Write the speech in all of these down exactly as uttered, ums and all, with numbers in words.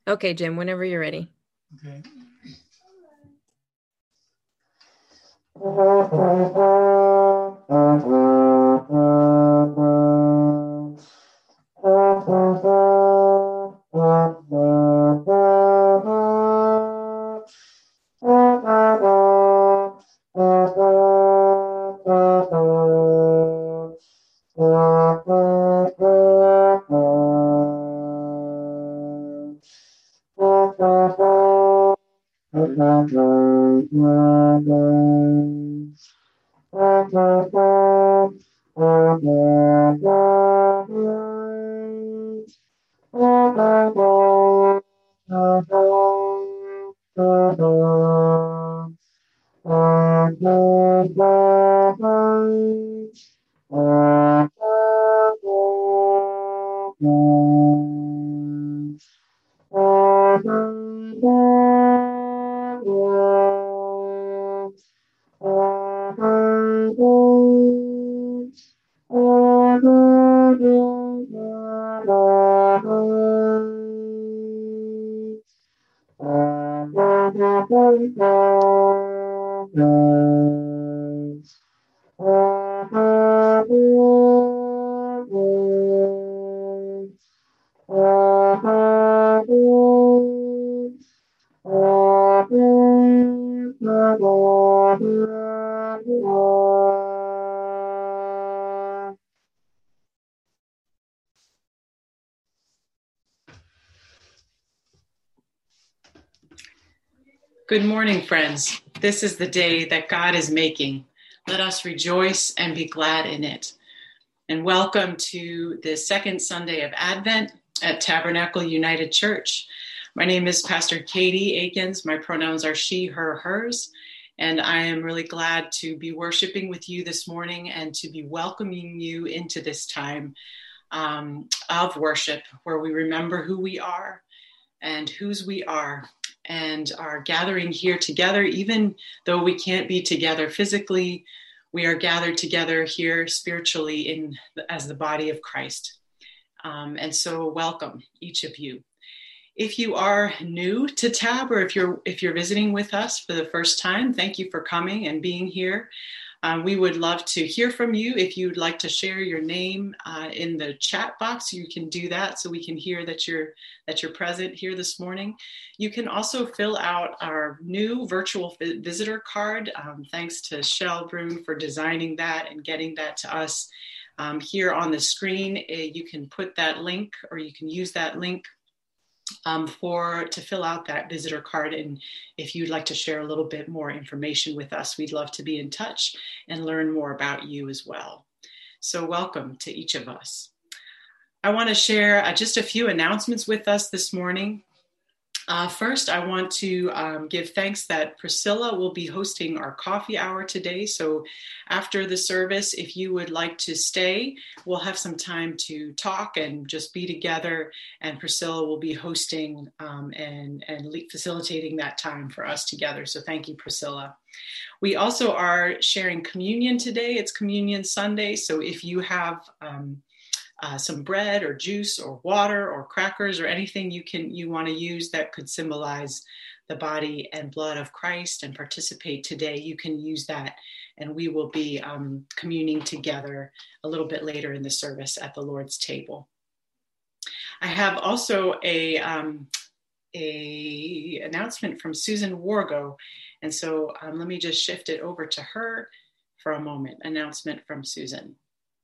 Okay, Jim, whenever you're ready. Okay. Good morning, friends. This is the day that God is making. Let us rejoice and be glad in it. And welcome to the second Sunday of Advent at Tabernacle United Church. My name is Pastor Katie Akins. My pronouns are she, her, hers. And I am really glad to be worshiping with you this morning and to be welcoming you into this time um, of worship where we remember who we are and whose we are, and are gathering here together. Even though we can't be together physically, we are gathered together here spiritually in as the body of Christ. Um, and so welcome, each of you. If you are new to Tab, or if you're if you're visiting with us for the first time, thank you for coming and being here. Um, we would love to hear from you. If you'd like to share your name uh, in the chat box, you can do that so we can hear that you're that you're present here this morning. You can also fill out our new virtual visitor card. Um, thanks to Shell Broom for designing that and getting that to us um, here on the screen. Uh, you can put that link, or you can use that link Um, for to fill out that visitor card. And if you'd like to share a little bit more information with us, we'd love to be in touch and learn more about you as well. So welcome to each of us. I want to share uh, just a few announcements with us this morning. Uh, first, I want to um, give thanks that Priscilla will be hosting our coffee hour today. So after the service, if you would like to stay, we'll have some time to talk and just be together. And Priscilla will be hosting um, and, and facilitating that time for us together. So thank you, Priscilla. We also are sharing communion today. It's Communion Sunday. So if you have um, Uh, some bread or juice or water or crackers or anything you can you want to use that could symbolize the body and blood of Christ and participate today, you can use that, and we will be um, communing together a little bit later in the service at the Lord's table. I have also a um, a announcement from Susan Wargo, and so um, let me just shift it over to her for a moment. Announcement from Susan.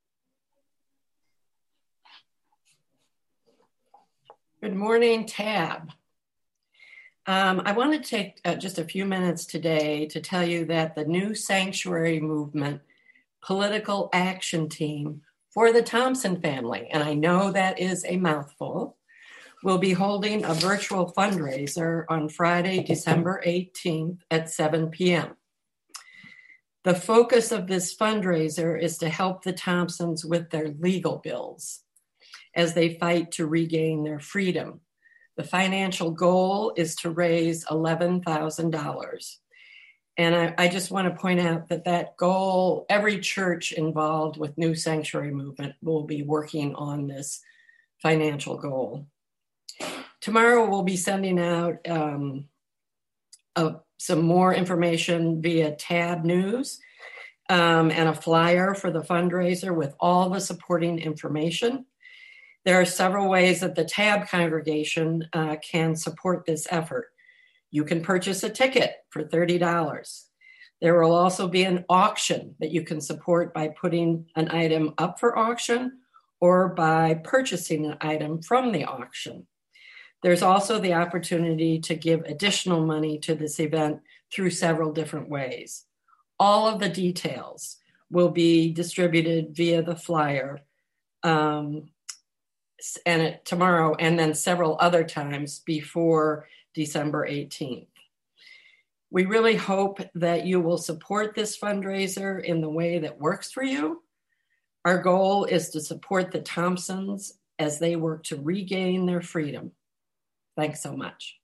Good morning, Tab. Um, I want to take uh, just a few minutes today to tell you that the New Sanctuary Movement Political Action Team for the Thompson family, and I know that is a mouthful, will be holding a virtual fundraiser on Friday, December eighteenth at seven p.m. The focus of this fundraiser is to help the Thompsons with their legal bills as they fight to regain their freedom. The financial goal is to raise eleven thousand dollars. And I, I just want to point out that that goal, every church involved with New Sanctuary Movement will be working on this financial goal. Tomorrow we'll be sending out um, a, some more information via Tab News um, and a flyer for the fundraiser with all the supporting information. There are several ways that the Tab congregation uh, can support this effort. You can purchase a ticket for thirty dollars. There will also be an auction that you can support by putting an item up for auction or by purchasing an item from the auction. There's also the opportunity to give additional money to this event through several different ways. All of the details will be distributed via the flyer um, and it, tomorrow and then several other times before December eighteenth. We really hope that you will support this fundraiser in the way that works for you. Our goal is to support the Thompsons as they work to regain their freedom. Thanks so much.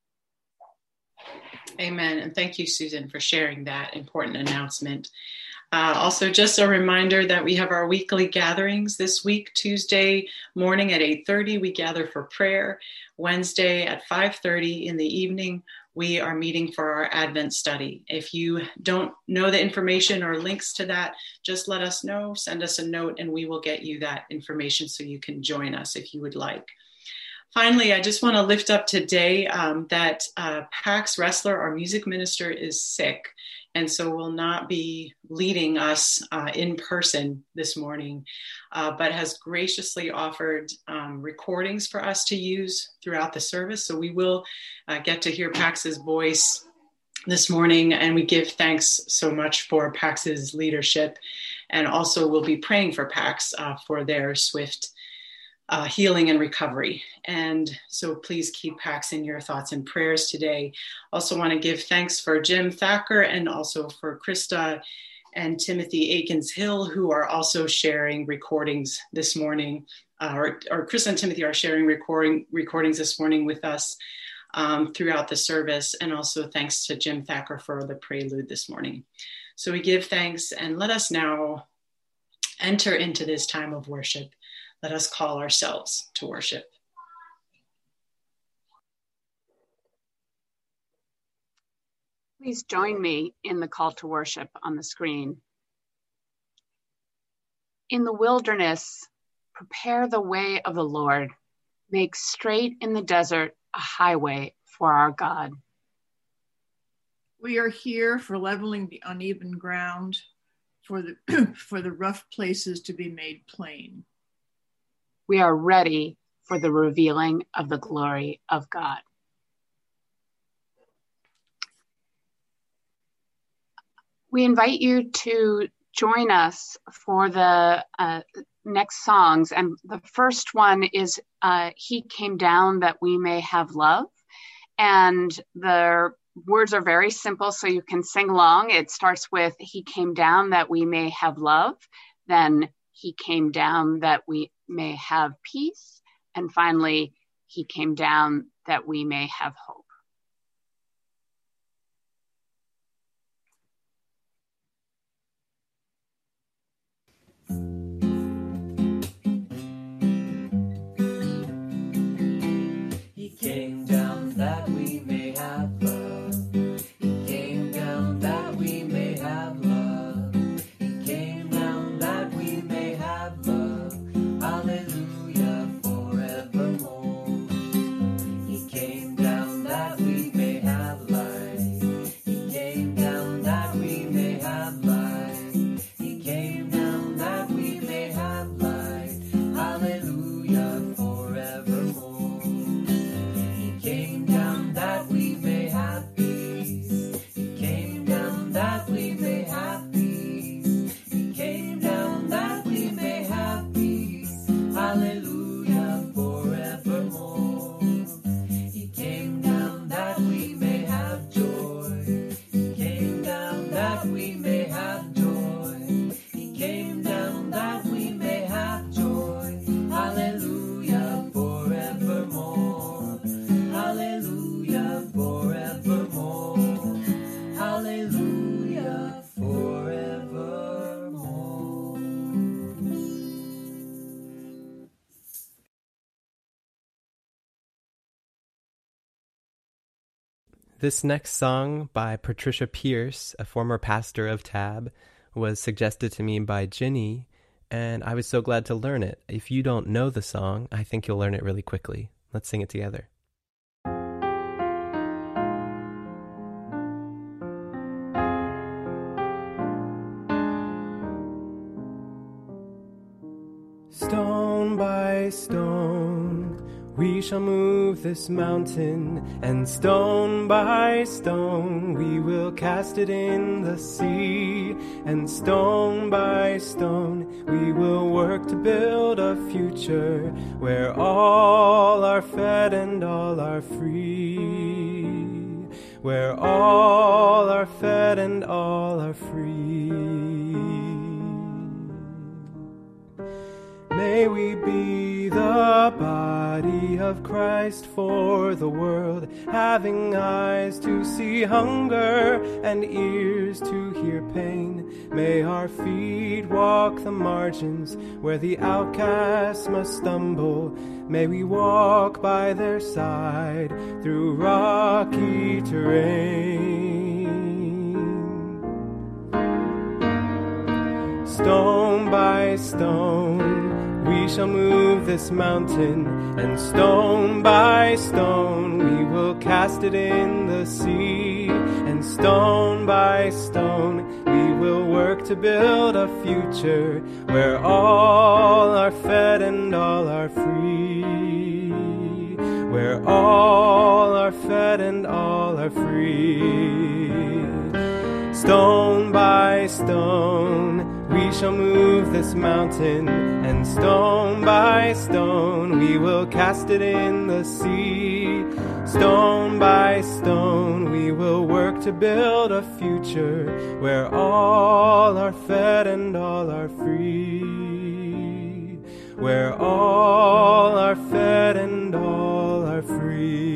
Amen. And thank you, Susan, for sharing that important announcement. Uh, also, just a reminder that we have our weekly gatherings this week. Tuesday morning at eight thirty, we gather for prayer. Wednesday at five thirty in the evening, we are meeting for our Advent study. If you don't know the information or links to that, just let us know, send us a note, and we will get you that information so you can join us if you would like. Finally, I just want to lift up today um, that uh, Pax Wrestler, our music minister, is sick, and so will not be leading us uh, in person this morning, uh, but has graciously offered um, recordings for us to use throughout the service. So we will uh, get to hear Pax's voice this morning, and we give thanks so much for Pax's leadership, and also we'll be praying for Pax uh, for their swift Uh, healing and recovery. And so please keep Pax in your thoughts and prayers today. Also want to give thanks for Jim Thacker and also for Krista and Timothy Akins-Hill, who are also sharing recordings this morning, uh, or, or Krista and Timothy are sharing recording recordings this morning with us um, throughout the service. And also thanks to Jim Thacker for the prelude this morning. So we give thanks, and let us now enter into this time of worship. Let us call ourselves to worship. Please join me in the call to worship on the screen. In the wilderness, prepare the way of the Lord. Make straight in the desert a highway for our God. We are here for leveling the uneven ground, for the, for the rough places to be made plain. We are ready for the revealing of the glory of God. We invite you to join us for the uh, next songs. And the first one is uh, He Came Down That We May Have Love. And the words are very simple, so you can sing along. It starts with He came down that we may have love. Then He came down that we may have peace. And finally, He came down that we may have hope. He came down that we may have love. He came down that we may have love. He came down that we may have love. Hallelujah forevermore. He came down that This next song by Patricia Pierce, a former pastor of Tab, was suggested to me by Ginny, and I was so glad to learn it. If you don't know the song, I think you'll learn it really quickly. Let's sing it together. Stone by stone, we shall move this mountain, and stone by stone we will cast it in the sea, and stone by stone we will work to build a future where all are fed and all are free, where all are fed and all are free. May we be the body of Christ for the world, having eyes to see hunger and ears to hear pain. May our feet walk the margins where the outcasts must stumble. May we walk by their side through rocky terrain. Stone by stone we shall move this mountain, and stone by stone we will cast it in the sea, and stone by stone we will work to build a future where all are fed and all are free, where all are fed and all are free. Stone by stone we shall move this mountain, and stone by stone we will cast it in the sea. Stone by stone we will work to build a future where all are fed and all are free, where all are fed and all are free.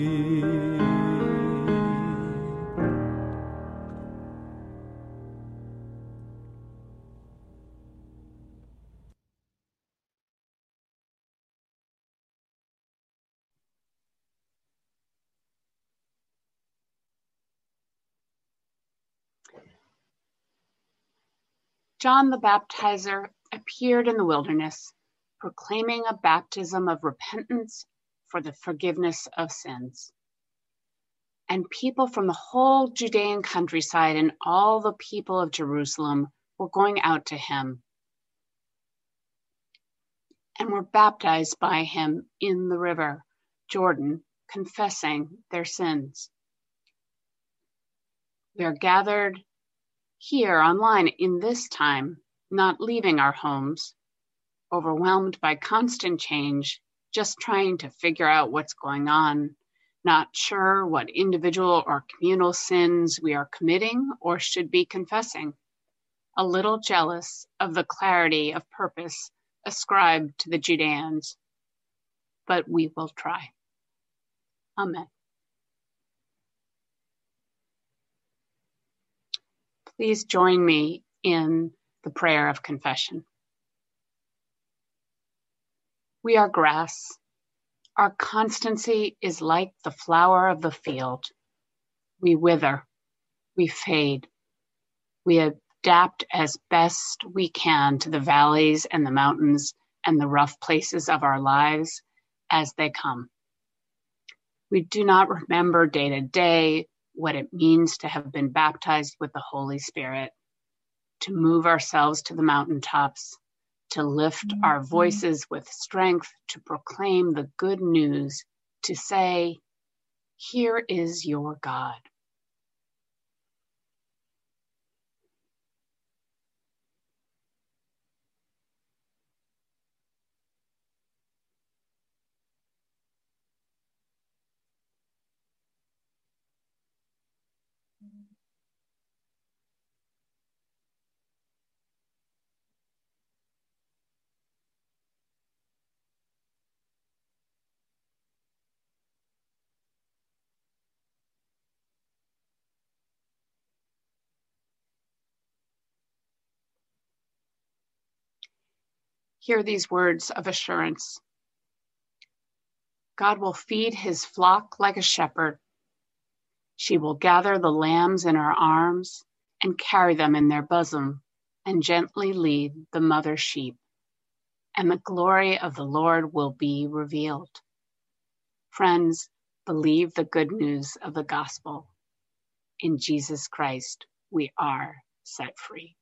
John the Baptizer appeared in the wilderness, proclaiming a baptism of repentance for the forgiveness of sins. And people from the whole Judean countryside and all the people of Jerusalem were going out to him and were baptized by him in the river Jordan, confessing their sins. We are gathered here online in this time, not leaving our homes, overwhelmed by constant change, just trying to figure out what's going on, not sure what individual or communal sins we are committing or should be confessing, a little jealous of the clarity of purpose ascribed to the Judeans, but we will try. Amen. Please join me in the prayer of confession. We are grass. Our constancy is like the flower of the field. We wither, we fade. We adapt as best we can to the valleys and the mountains and the rough places of our lives as they come. We do not remember day to day what it means to have been baptized with the Holy Spirit, to move ourselves to the mountaintops, to lift mm-hmm. our voices with strength, to proclaim the good news, to say, here is your God. Hear these words of assurance. God will feed his flock like a shepherd. She will gather the lambs in her arms and carry them in their bosom and gently lead the mother sheep. And the glory of the Lord will be revealed. Friends, believe the good news of the gospel. In Jesus Christ, we are set free.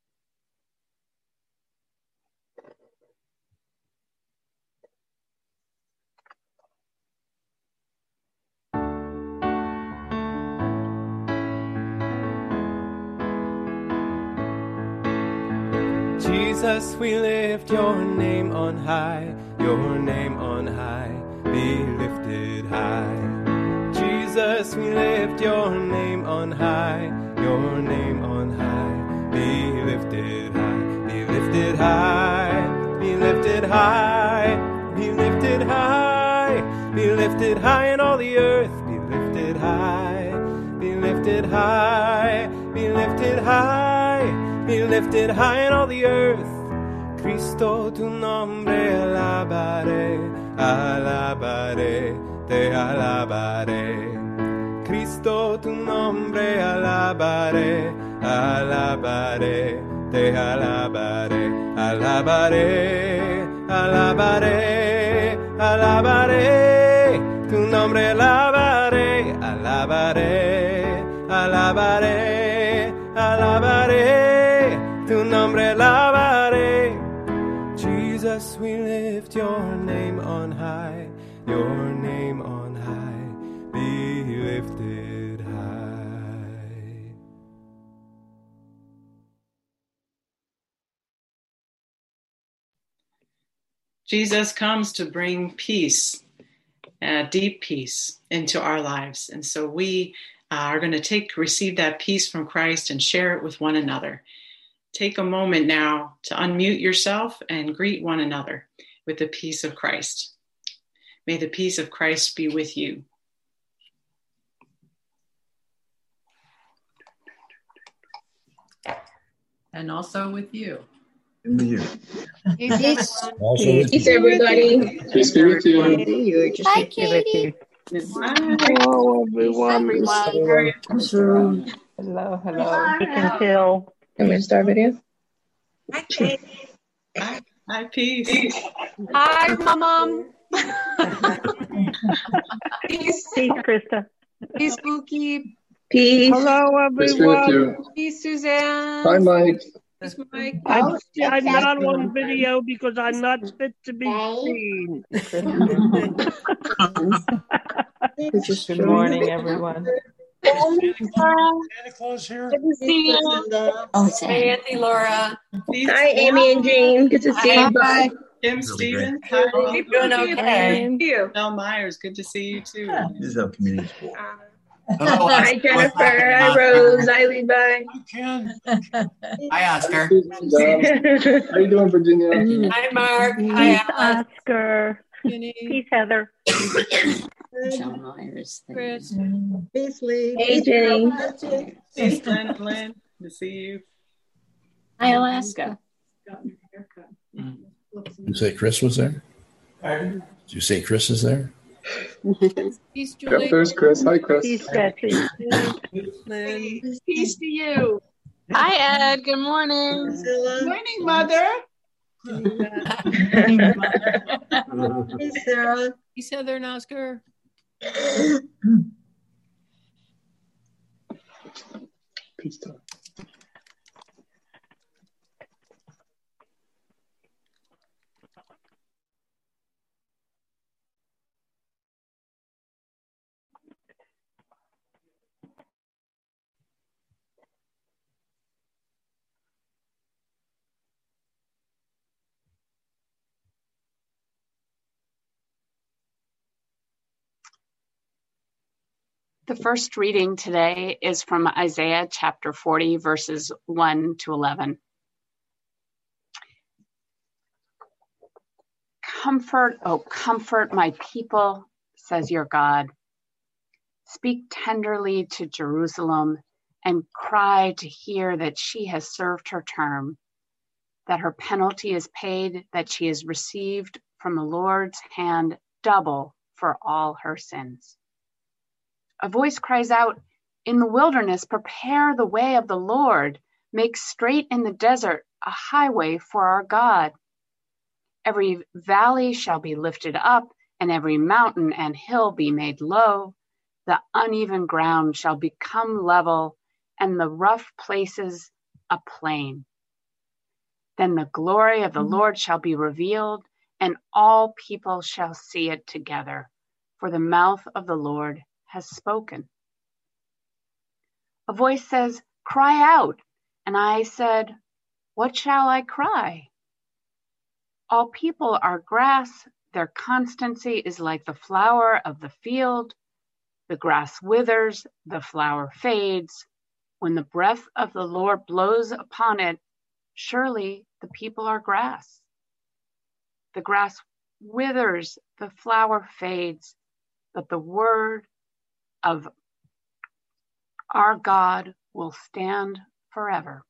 Jesus, we lift your name on high, your name on high, be lifted high. Jesus, we lift your name on high, your name on high, be lifted high, be lifted high, be lifted high, be lifted high, be lifted high in all the earth, be lifted high, be lifted high, be lifted high, be lifted high in all the earth. Cristo, tu nombre alabaré, alabaré, te alabaré. Cristo, tu nombre alabaré, alabaré, te alabaré, alabaré, alabaré, alabaré, tu nombre alabaré, alabaré, alabaré, alabaré, tu nombre alabaré. Jesus, we lift your name on high, your name on high, be lifted high. Jesus comes to bring peace, uh, deep peace into our lives. And so we uh, are going to take, receive that peace from Christ and share it with one another. Take a moment now to unmute yourself and greet one another with the peace of Christ. May the peace of Christ be with you. And also with you. And with you. Peace, Also with peace, you. everybody. Peace be with you. Hi, Katie. Hello, everyone. everyone. Hello, hello. Deacon Hill. Can we start video? Hi, Hi, hi peace. Hi, Mom. Peace, Krista. Peace, Spooky. Peace. Hello, Peace be with everyone. you. Peace, Suzanne. Hi, Mike. Peace, Mike. I'm, I'm not on video because I'm not fit to be seen. Good morning, everyone. Santa Claus here. Good to see you. Oh, it's Hey, Auntie Laura. Peace. Hi, Amy and Jean. Good to see you. Hi. Kim Stevens. Hi. You're doing okay. You. Mel Myers. Good to see you too. This is our community school. Hi, Jennifer. Hi, Rose. Hi, Levi. Ken. Hi, Oscar. How you doing, Virginia? Hi, Mark. Peace, Hi, Oscar. Peace, Heather. Michelle Myers. Chris. Peace, Lee. Hey, Jenny. Peace, Lynn. Lynn. Good to see you. Hi, Alaska. You say Chris was there? Pardon? Did you say Chris is there? Peace, Yep, Julie. there's Chris. Hi, Chris. Peace, Betsy. Lynn. Peace to you. Hi, Ed. Good morning. Good morning, Mother. Hey, Sarah. Peace, Heather and Oscar. Peace time. The first reading today is from Isaiah chapter forty, verses one to eleven. Comfort, oh, comfort my people, says your God. Speak tenderly to Jerusalem and cry to hear that she has served her term, that her penalty is paid, that she has received from the Lord's hand double for all her sins. A voice cries out, In the wilderness, prepare the way of the Lord. Make straight in the desert a highway for our God. Every valley shall be lifted up, and every mountain and hill be made low. The uneven ground shall become level, and the rough places a plain. Then the glory of the mm-hmm. Lord shall be revealed, and all people shall see it together, for the mouth of the Lord has spoken. A voice says, "Cry out." And I said, "What shall I cry?" All people are grass. Their constancy is like the flower of the field. The grass withers, the flower fades. When the breath of the Lord blows upon it, surely the people are grass. The grass withers, the flower fades, but the word of our God will stand forever.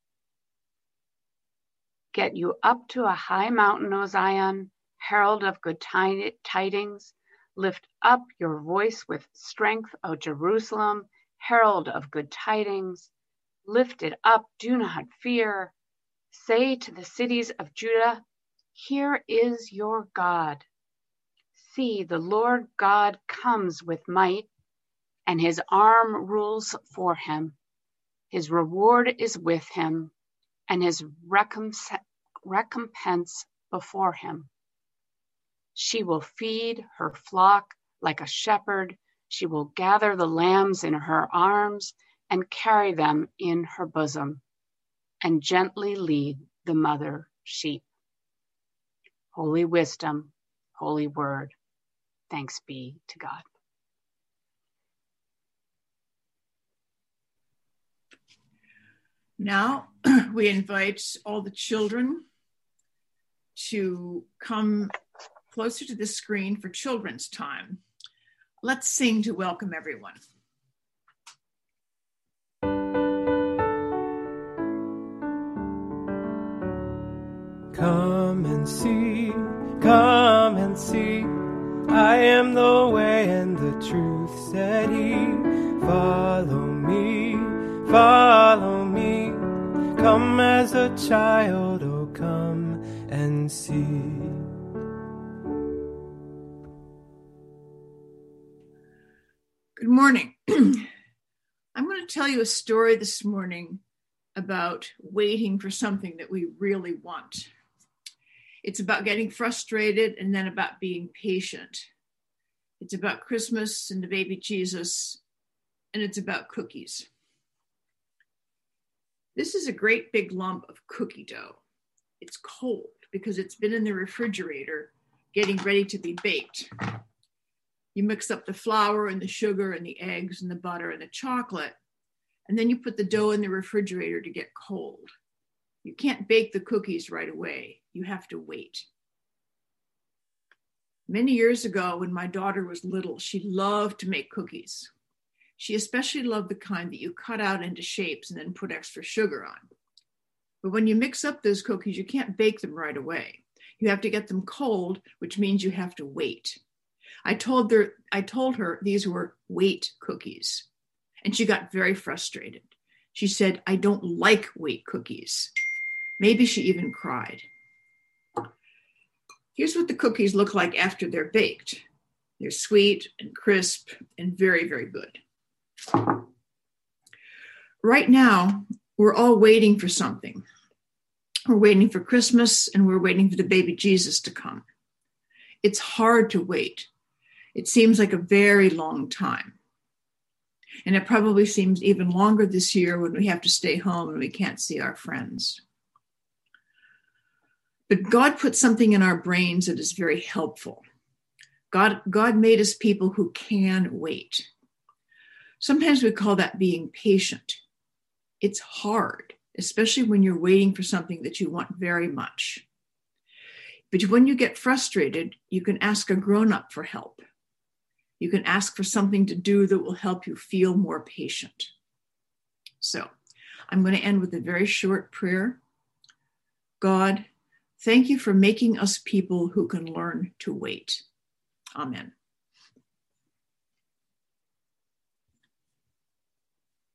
Get you up to a high mountain, O Zion, herald of good tidings. Lift up your voice with strength, O Jerusalem, herald of good tidings. Lift it up, do not fear. Say to the cities of Judah, here is your God. See, the Lord God comes with might, and his arm rules for him. His reward is with him, and his recompense before him. She will feed her flock like a shepherd. She will gather the lambs in her arms and carry them in her bosom, and gently lead the mother sheep. Holy wisdom, holy word, thanks be to God. Now we invite all the children to come closer to the screen for children's time. Let's sing to welcome everyone. Come and see, come and see, I am the way and the truth, said he. Follow me, follow me, come as a child, oh come and see. Good morning. I'm going to tell you a story this morning about waiting for something that we really want. It's about getting frustrated and then about being patient. It's about Christmas and the baby Jesus, and it's about cookies. This is a great big lump of cookie dough. It's cold because it's been in the refrigerator getting ready to be baked. You mix up the flour and the sugar and the eggs and the butter and the chocolate, and then you put the dough in the refrigerator to get cold. You can't bake the cookies right away. You have to wait. Many years ago, when my daughter was little, she loved to make cookies. She especially loved the kind that you cut out into shapes and then put extra sugar on. But when you mix up those cookies, you can't bake them right away. You have to get them cold, which means you have to wait. I told her, I told her these were wait cookies, and she got very frustrated. She said, I don't like wait cookies. Maybe she even cried. Here's what the cookies look like after they're baked. They're sweet and crisp and very, very good. Right now, we're all waiting for something. We're waiting for Christmas, and we're waiting for the baby Jesus to come. It's hard to wait. It seems like a very long time. And it probably seems even longer this year when we have to stay home and we can't see our friends. But God put something in our brains that is very helpful. God, God made us people who can wait. Sometimes we call that being patient. It's hard, especially when you're waiting for something that you want very much. But when you get frustrated, you can ask a grown-up for help. You can ask for something to do that will help you feel more patient. So I'm going to end with a very short prayer. God, thank you for making us people who can learn to wait. Amen.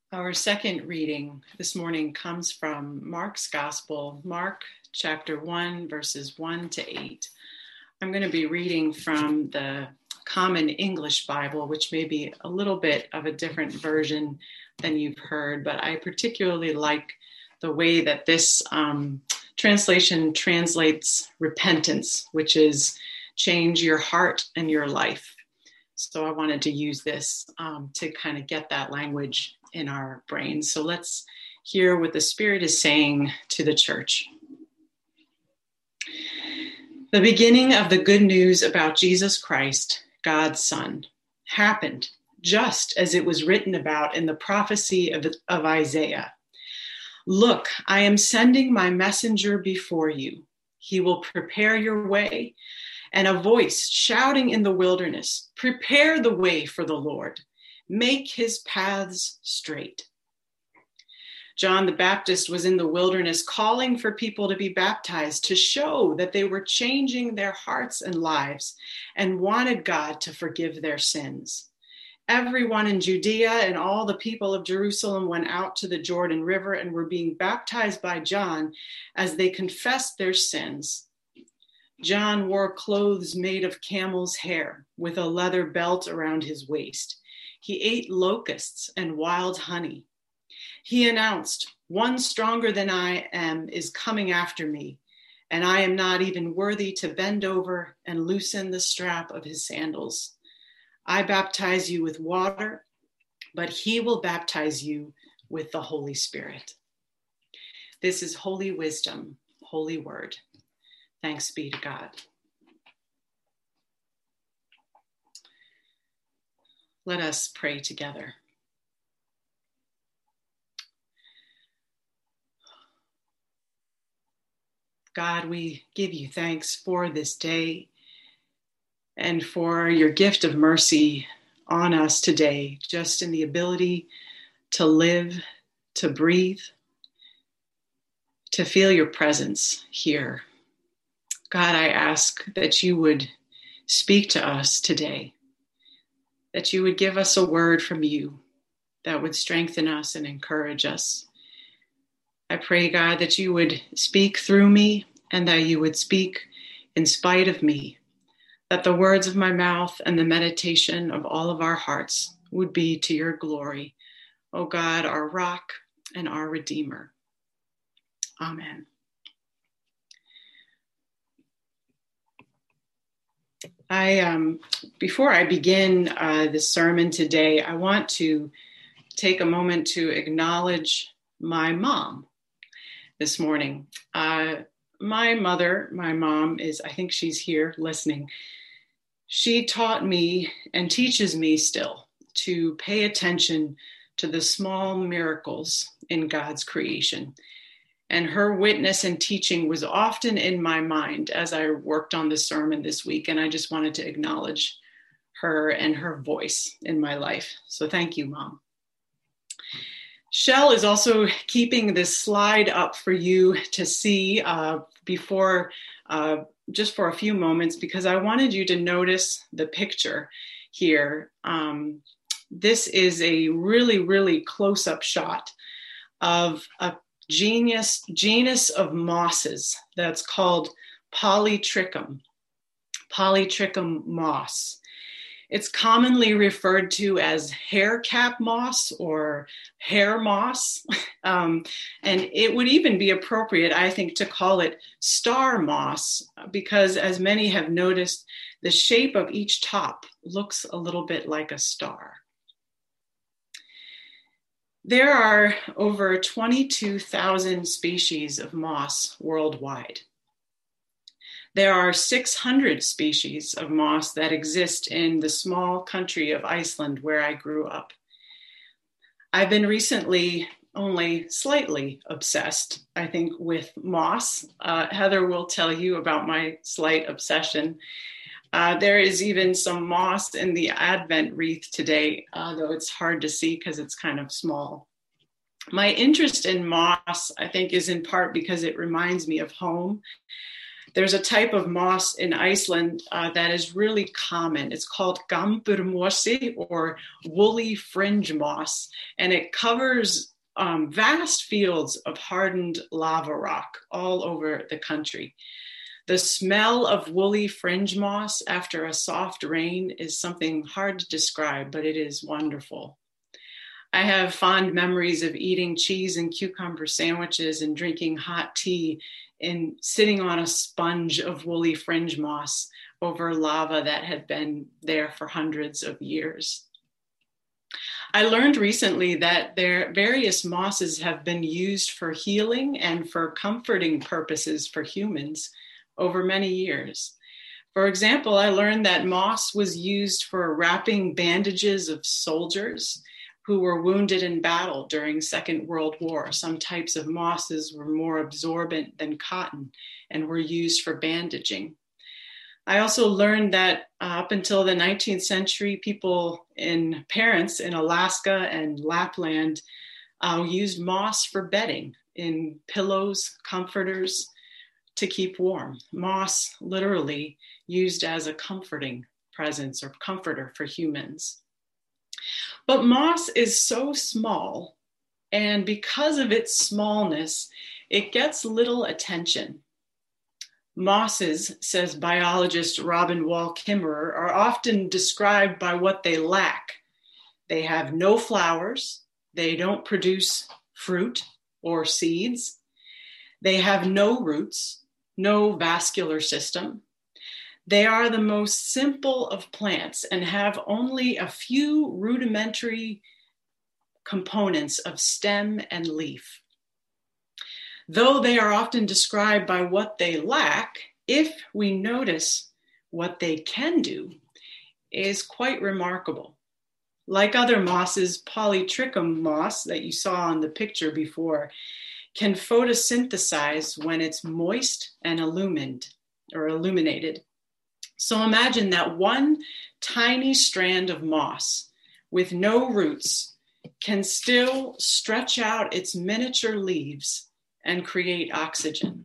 Our second reading this morning comes from Mark's Gospel, Mark chapter one, verses one to eight. I'm going to be reading from the Common English Bible, which may be a little bit of a different version than you've heard, but I particularly like the way that this um, translation translates repentance, which is change your heart and your life. So I wanted to use this um, to kind of get that language in our brains. So let's hear what the Spirit is saying to the church. The beginning of the good news about Jesus Christ, God's Son, happened just as it was written about in the prophecy of, of Isaiah. Look, I am sending my messenger before you. He will prepare your way. And a voice shouting in the wilderness, prepare the way for the Lord. Make his paths straight. John the Baptist was in the wilderness calling for people to be baptized to show that they were changing their hearts and lives and wanted God to forgive their sins. Everyone in Judea and all the people of Jerusalem went out to the Jordan River and were being baptized by John as they confessed their sins. John wore clothes made of camel's hair with a leather belt around his waist. He ate locusts and wild honey. He announced, one stronger than I am is coming after me, and I am not even worthy to bend over and loosen the strap of his sandals. I baptize you with water, but he will baptize you with the Holy Spirit. This is holy wisdom, holy word. Thanks be to God. Let us pray together. God, we give you thanks for this day and for your gift of mercy on us today, just in the ability to live, to breathe, to feel your presence here. God, I ask that you would speak to us today, that you would give us a word from you that would strengthen us and encourage us. I pray, God, that you would speak through me and that you would speak in spite of me, that the words of my mouth and the meditation of all of our hearts would be to your glory, O God, our rock and our Redeemer. Amen. I, um, before I begin uh, the sermon today, I want to take a moment to acknowledge my mom this morning. Uh, my mother, my mom is, I think she's here listening. She taught me and teaches me still to pay attention to the small miracles in God's creation. And her witness and teaching was often in my mind as I worked on the sermon this week. And I just wanted to acknowledge her and her voice in my life. So thank you, Mom. Shell is also keeping this slide up for you to see uh, before, uh, just for a few moments, because I wanted you to notice the picture here. Um, this is a really, really close-up shot of a Genus, genus of mosses that's called Polytrichum, Polytrichum moss. It's commonly referred to as hair cap moss or hair moss. Um, and it would even be appropriate, I think, to call it star moss, because as many have noticed, the shape of each top looks a little bit like a star. There are over twenty-two thousand species of moss worldwide. There are six hundred species of moss that exist in the small country of Iceland where I grew up. I've been recently only slightly obsessed, I think, with moss. Uh, Heather will tell you about my slight obsession. Uh, there is even some moss in the Advent wreath today, uh, though it's hard to see because it's kind of small. My interest in moss, I think, is in part because it reminds me of home. There's a type of moss in Iceland uh, that is really common. It's called gamburmosi, or woolly fringe moss, and it covers um, vast fields of hardened lava rock all over the country. The smell of woolly fringe moss after a soft rain is something hard to describe, but it is wonderful. I have fond memories of eating cheese and cucumber sandwiches and drinking hot tea and sitting on a sponge of woolly fringe moss over lava that had been there for hundreds of years. I learned recently that their various mosses have been used for healing and for comforting purposes for humans over many years. For example, I learned that moss was used for wrapping bandages of soldiers who were wounded in battle during Second World War. Some types of mosses were more absorbent than cotton and were used for bandaging. I also learned that uh, up until the nineteenth century, people in parents in Alaska and Lapland uh, used moss for bedding in pillows, comforters, to keep warm. Moss literally used as a comforting presence or comforter for humans. But moss is so small, and because of its smallness, it gets little attention. Mosses, says biologist Robin Wall Kimmerer, are often described by what they lack. They have no flowers, they don't produce fruit or seeds, they have no roots, no vascular system. They are the most simple of plants and have only a few rudimentary components of stem and leaf. Though they are often described by what they lack, if we notice what they can do, is quite remarkable. Like other mosses, Polytrichum moss that you saw on the picture before can photosynthesize when it's moist and illumined or illuminated. So imagine that one tiny strand of moss with no roots can still stretch out its miniature leaves and create oxygen.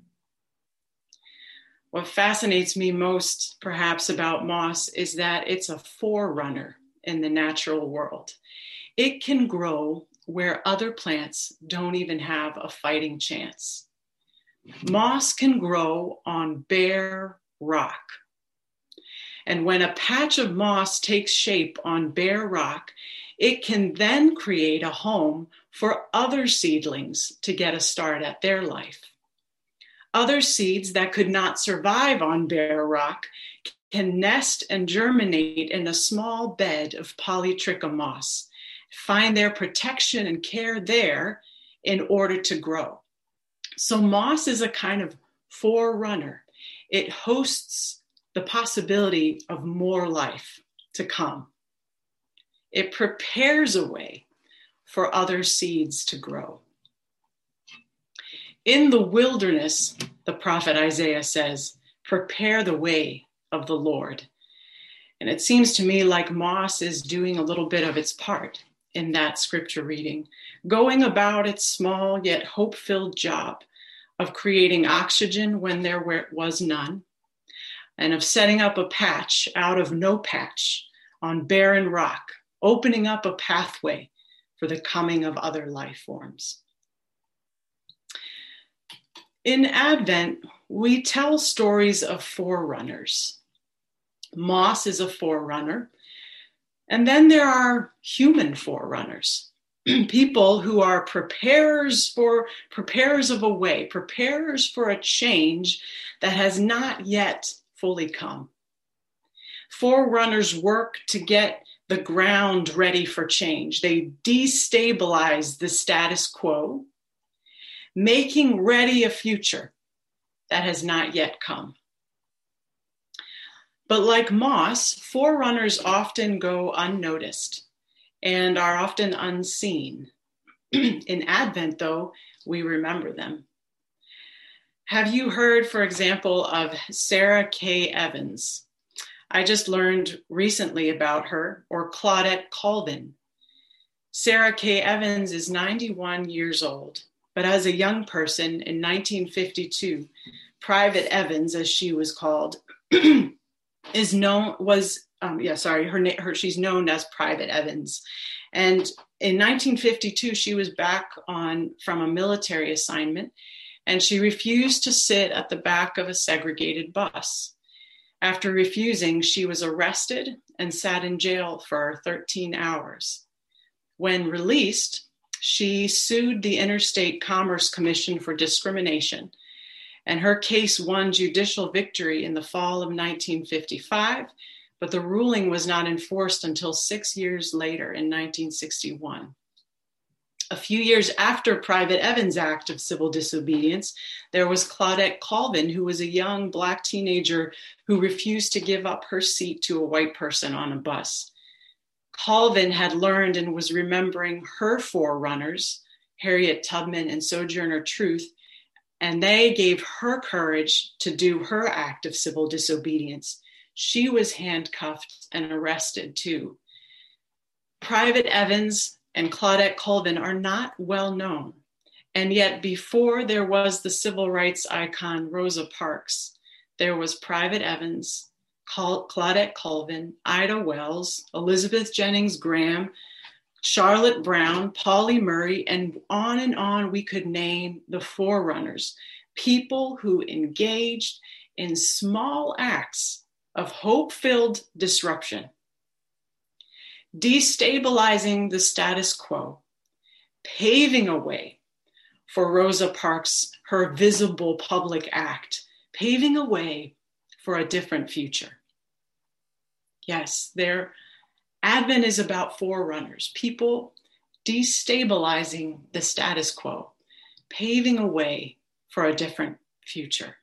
What fascinates me most, perhaps, about moss is that it's a forerunner in the natural world. It can grow where other plants don't even have a fighting chance. Moss can grow on bare rock. And when a patch of moss takes shape on bare rock, it can then create a home for other seedlings to get a start at their life. Other seeds that could not survive on bare rock can nest and germinate in a small bed of Polytrichum moss, find their protection and care there in order to grow. So moss is a kind of forerunner. It hosts the possibility of more life to come. It prepares a way for other seeds to grow. In the wilderness, the prophet Isaiah says, prepare the way of the Lord. And it seems to me like moss is doing a little bit of its part in that scripture reading, going about its small yet hope-filled job of creating oxygen when there was none, and of setting up a patch out of no patch on barren rock, opening up a pathway for the coming of other life forms. In Advent, we tell stories of forerunners. Moss is a forerunner, and then there are human forerunners, people who are preparers for preparers of a way, preparers for a change that has not yet fully come. Forerunners work to get the ground ready for change. They destabilize the status quo, making ready a future that has not yet come. But like moss, forerunners often go unnoticed and are often unseen. In Advent, though, we remember them. Have you heard, for example, of Sarah Kay Evans? I just learned recently about her, or Claudette Colvin. Sarah Kay Evans is ninety-one years old, but as a young person in nineteen fifty-two, Private Evans, as she was called, is known was um, yeah sorry her her she's known as Private Evans, and in nineteen fifty-two she was back on from a military assignment, and she refused to sit at the back of a segregated bus. After refusing, she was arrested and sat in jail for thirteen hours. When released, she sued the Interstate Commerce Commission for discrimination, and her case won judicial victory in the fall of nineteen fifty-five, but the ruling was not enforced until six years later in nineteen sixty-one. A few years after Private Evans' act of civil disobedience, there was Claudette Colvin, who was a young Black teenager who refused to give up her seat to a white person on a bus. Colvin had learned and was remembering her forerunners, Harriet Tubman and Sojourner Truth, and they gave her courage to do her act of civil disobedience. She was handcuffed and arrested too. Private Evans and Claudette Colvin are not well known, and yet before there was the civil rights icon Rosa Parks, there was Private Evans, Claudette Colvin, Ida Wells, Elizabeth Jennings Graham, Charlotte Brown, Pauli Murray, and on and on we could name the forerunners, people who engaged in small acts of hope-filled disruption, destabilizing the status quo, paving a way for Rosa Parks, her visible public act, paving a way for a different future. Yes, their Advent is about forerunners, people destabilizing the status quo, paving a way for a different future.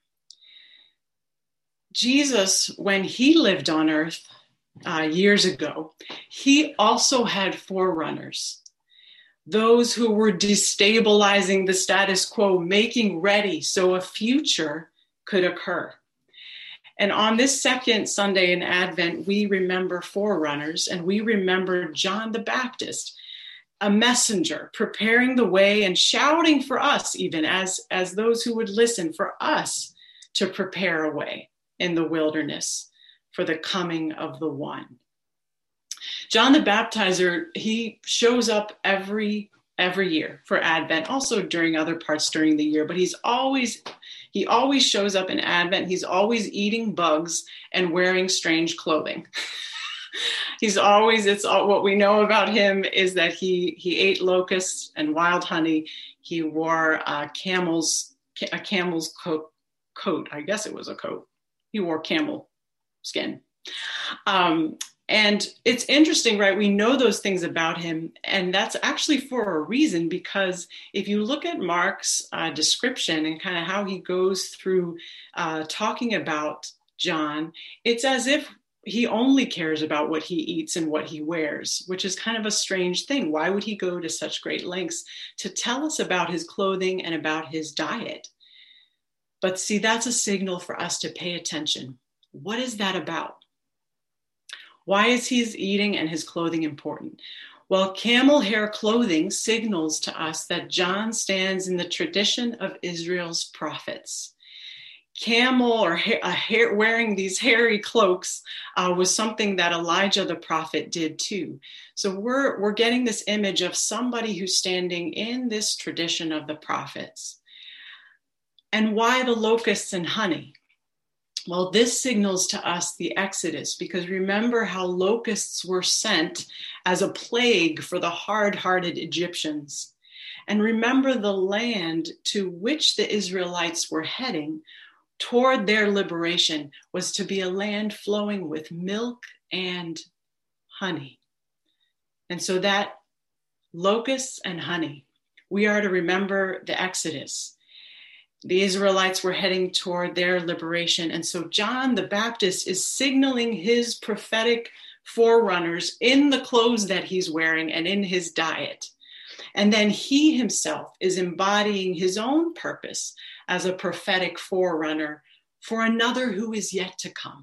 Jesus, when he lived on earth uh, years ago, he also had forerunners, those who were destabilizing the status quo, making ready so a future could occur. And on this second Sunday in Advent, we remember forerunners, and we remember John the Baptist, a messenger preparing the way and shouting for us, even as, as those who would listen, for us to prepare a way in the wilderness for the coming of the one. John the Baptizer, he shows up every every year for Advent, also during other parts during the year, but he's always He always shows up in Advent. He's always eating bugs and wearing strange clothing. He's always, it's all what we know about him is that he, he ate locusts and wild honey. He wore a camel's, a camel's coat, coat. I guess it was a coat. He wore camel skin. Um, And it's interesting, right? We know those things about him, and that's actually for a reason, because if you look at Mark's uh, description and kind of how he goes through uh, talking about John, it's as if he only cares about what he eats and what he wears, which is kind of a strange thing. Why would he go to such great lengths to tell us about his clothing and about his diet? But see, that's a signal for us to pay attention. What is that about? Why is his eating and his clothing important? Well, camel hair clothing signals to us that John stands in the tradition of Israel's prophets. Camel or hair, a hair, wearing these hairy cloaks uh, was something that Elijah the prophet did too. So we're, we're getting this image of somebody who's standing in this tradition of the prophets. And why the locusts and honey? Well, this signals to us the Exodus, because remember how locusts were sent as a plague for the hard-hearted Egyptians. And remember the land to which the Israelites were heading toward their liberation was to be a land flowing with milk and honey. And so that locusts and honey, we are to remember the Exodus. The Israelites were heading toward their liberation. And so John the Baptist is signaling his prophetic forerunners in the clothes that he's wearing and in his diet. And then he himself is embodying his own purpose as a prophetic forerunner for another who is yet to come.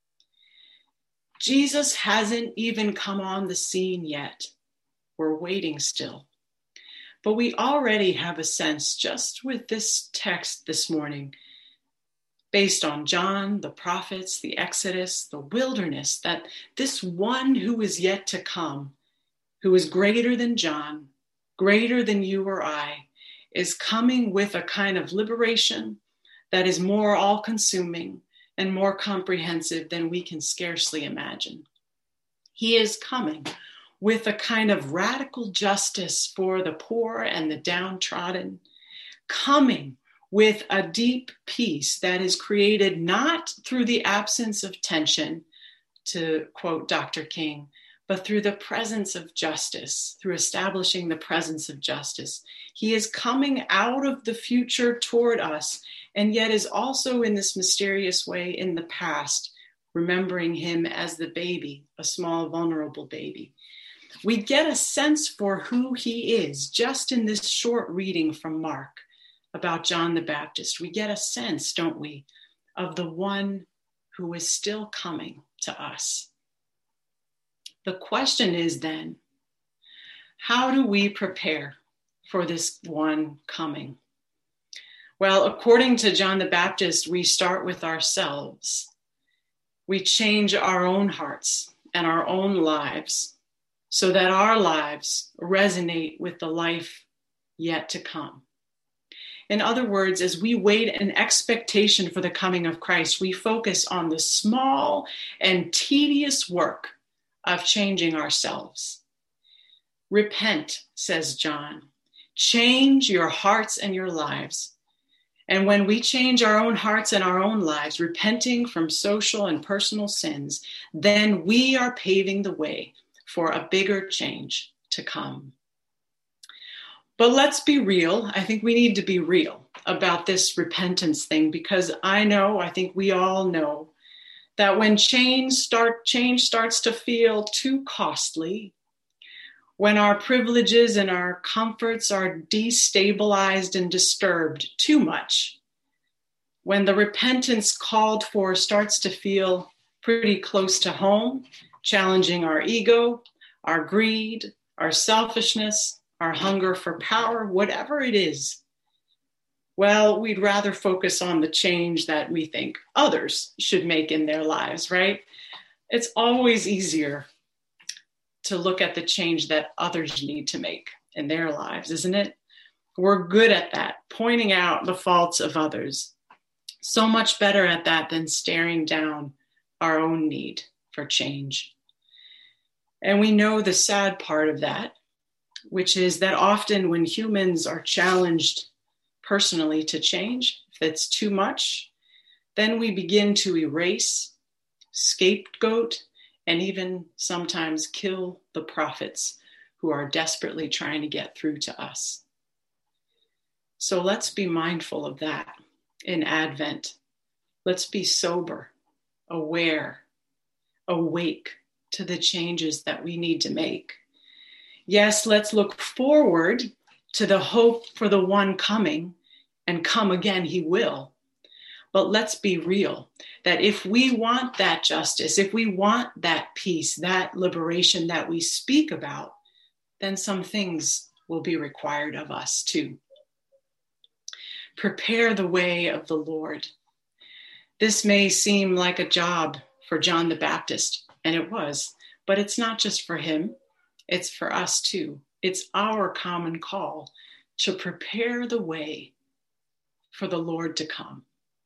Jesus hasn't even come on the scene yet. We're waiting still. But we already have a sense, just with this text this morning, based on John, the prophets, the Exodus, the wilderness, that this one who is yet to come, who is greater than John, greater than you or I, is coming with a kind of liberation that is more all-consuming and more comprehensive than we can scarcely imagine. He is coming with a kind of radical justice for the poor and the downtrodden, coming with a deep peace that is created not through the absence of tension, to quote Doctor King, but through the presence of justice, through establishing the presence of justice. He is coming out of the future toward us, and yet is also in this mysterious way in the past, remembering him as the baby, a small, vulnerable baby. We get a sense for who he is just in this short reading from Mark about John the Baptist. We get a sense, don't we, of the one who is still coming to us. The question is then, how do we prepare for this one coming? Well, according to John the Baptist, we start with ourselves. We change our own hearts and our own lives so that our lives resonate with the life yet to come. In other words, as we wait in expectation for the coming of Christ, we focus on the small and tedious work of changing ourselves. Repent, says John. Change your hearts and your lives. And when we change our own hearts and our own lives, repenting from social and personal sins, then we are paving the way for a bigger change to come. But let's be real. I think we need to be real about this repentance thing, because I know, I think we all know, that when change start change starts to feel too costly, when our privileges and our comforts are destabilized and disturbed too much, when the repentance called for starts to feel pretty close to home, challenging our ego, our greed, our selfishness, our hunger for power, whatever it is, well, we'd rather focus on the change that we think others should make in their lives, right? It's always easier to look at the change that others need to make in their lives, isn't it? We're good at that, pointing out the faults of others. So much better at that than staring down our own need for change. And we know the sad part of that, which is that often when humans are challenged personally to change, if it's too much, then we begin to erase, scapegoat, and even sometimes kill the prophets who are desperately trying to get through to us. So let's be mindful of that in Advent. Let's be sober, aware, awake to the changes that we need to make. Yes, let's look forward to the hope for the one coming, and come again, he will. But let's be real, that if we want that justice, if we want that peace, that liberation that we speak about, then some things will be required of us too. Prepare the way of the Lord. This may seem like a job for John the Baptist, and it was, but it's not just for him, it's for us too. It's our common call to prepare the way for the Lord to come.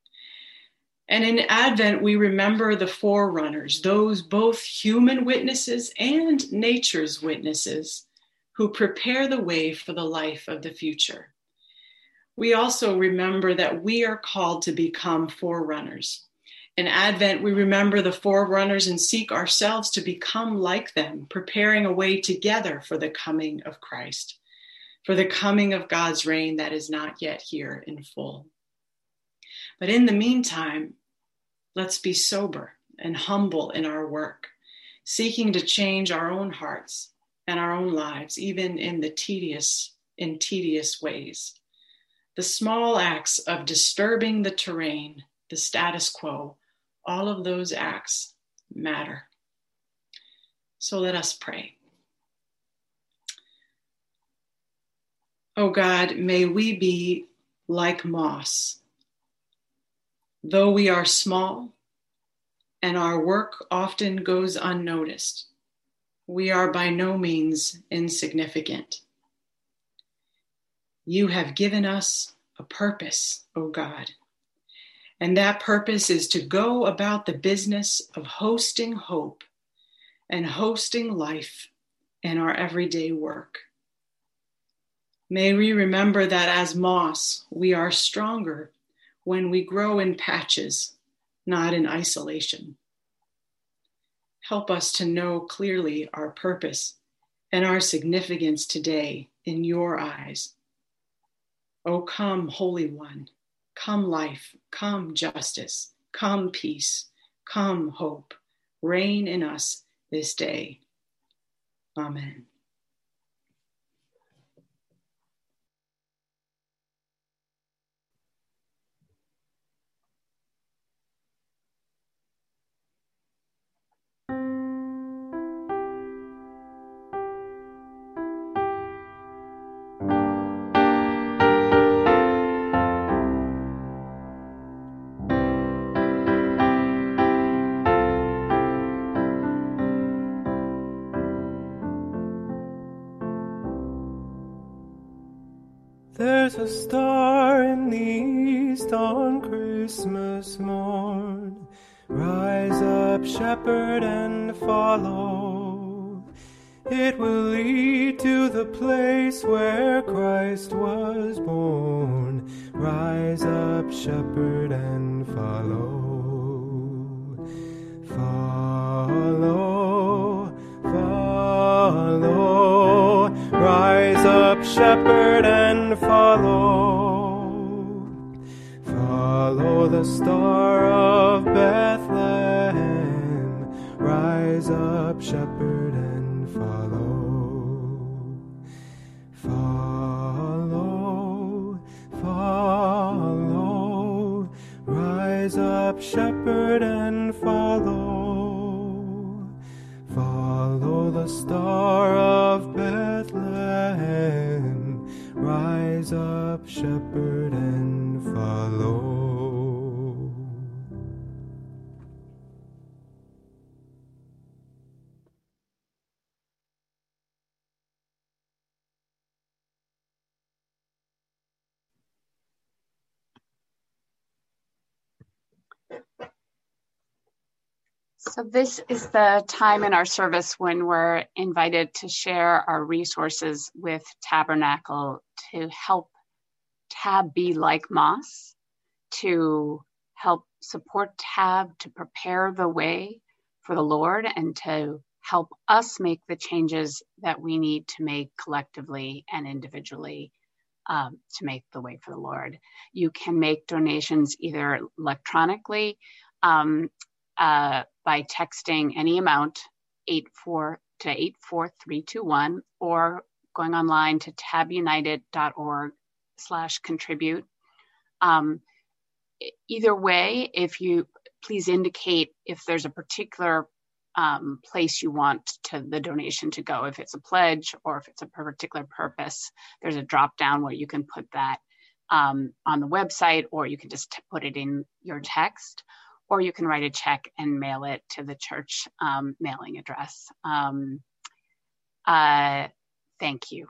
And in Advent, we remember the forerunners, those both human witnesses and nature's witnesses who prepare the way for the life of the future. We also remember that we are called to become forerunners. In Advent, we remember the forerunners and seek ourselves to become like them, preparing a way together for the coming of Christ, for the coming of God's reign that is not yet here in full. But in the meantime, let's be sober and humble in our work, seeking to change our own hearts and our own lives, even in the tedious, in tedious ways. The small acts of disturbing the terrain, the status quo, all of those acts matter. So let us pray. Oh God, may we be like moss, Though we are small and our work often goes unnoticed, we are by no means insignificant. You have given us a purpose, O God, and that purpose is to go about the business of hosting hope and hosting life in our everyday work. May we remember that as moss, we are stronger when we grow in patches, not in isolation. Help us to know clearly our purpose and our significance today in your eyes. O come, Holy One, come life, come justice, come peace, come hope, reign in us this day. Amen. There's a star in the east on Christmas morn. Rise up, shepherd, and follow. It will lead to the place where Christ was born. Rise up, shepherd, and follow. Follow, follow. Rise up, shepherd, and follow. Follow the star of Bethlehem. Rise up, shepherd, and follow. Follow, follow. Rise up, shepherd, and follow. Follow the star of Bethlehem. Rise up, shepherd, and follow. So this is the time in our service when we're invited to share our resources with Tabernacle to help Tab be like Moss, to help support Tab to prepare the way for the Lord and to help us make the changes that we need to make collectively and individually um, to make the way for the Lord. You can make donations either electronically, um, uh, by texting any amount eight four to eight four three two one or going online to tabunited.org slash contribute. Um, either way, if you please indicate if there's a particular um, place you want to the donation to go, if it's a pledge or if it's a particular purpose, there's a drop down where you can put that um, on the website, or you can just t- put it in your text. Or you can write a check and mail it to the church um, mailing address. Um, uh, thank you.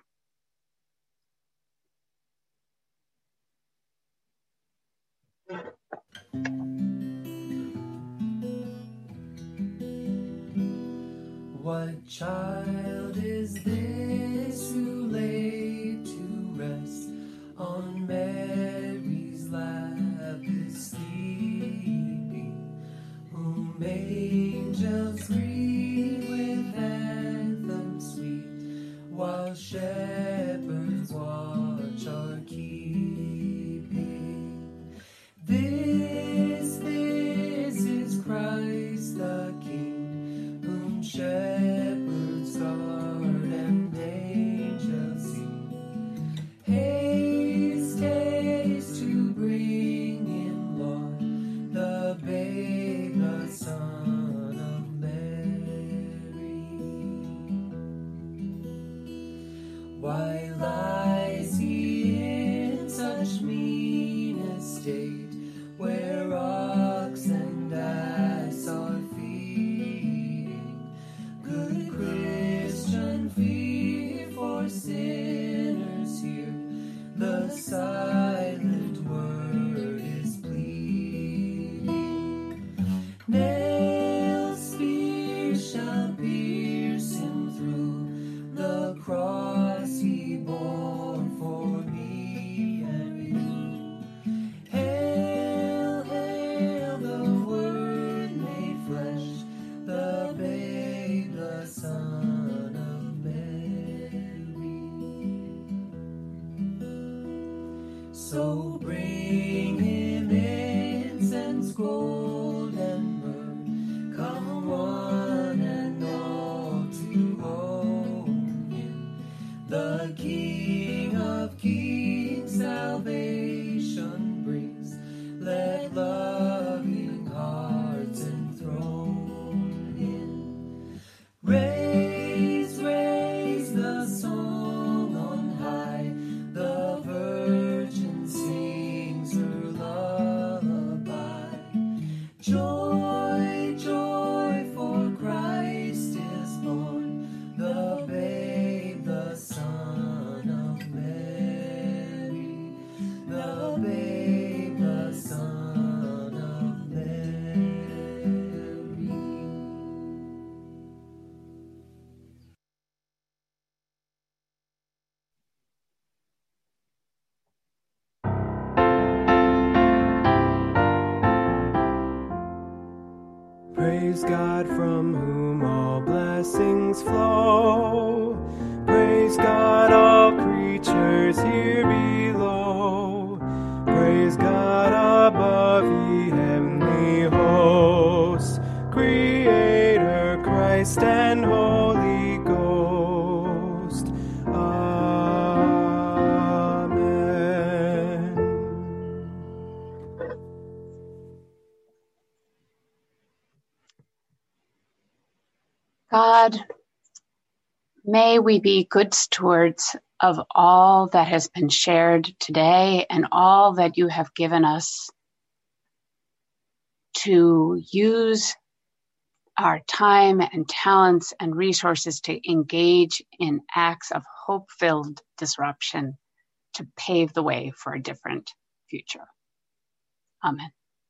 What child is this who lay to rest on Mary's lap is sleeping, whom angels greet with anthems sweet, while shepherds watch are keeping? This, this is Christ the King, whom shepherds guard and angels rose gold and myrrh, come one and all to own him, the King of Kings, salvation brings. Let loving hearts enthroned in raise, raise the song on high. The Virgin sings her lullaby. Joy, joy, for Christ is born, the babe, the Son of Mary, the babe, the Son of Mary. Praise God from whom all blessings flow. Praise God, all creatures here below. Praise God above, ye heavenly hosts. Creator, Christ, and Holy Ghost. Amen. God, may we be good stewards of all that has been shared today and all that you have given us to use our time and talents and resources to engage in acts of hope-filled disruption to pave the way for a different future. Amen.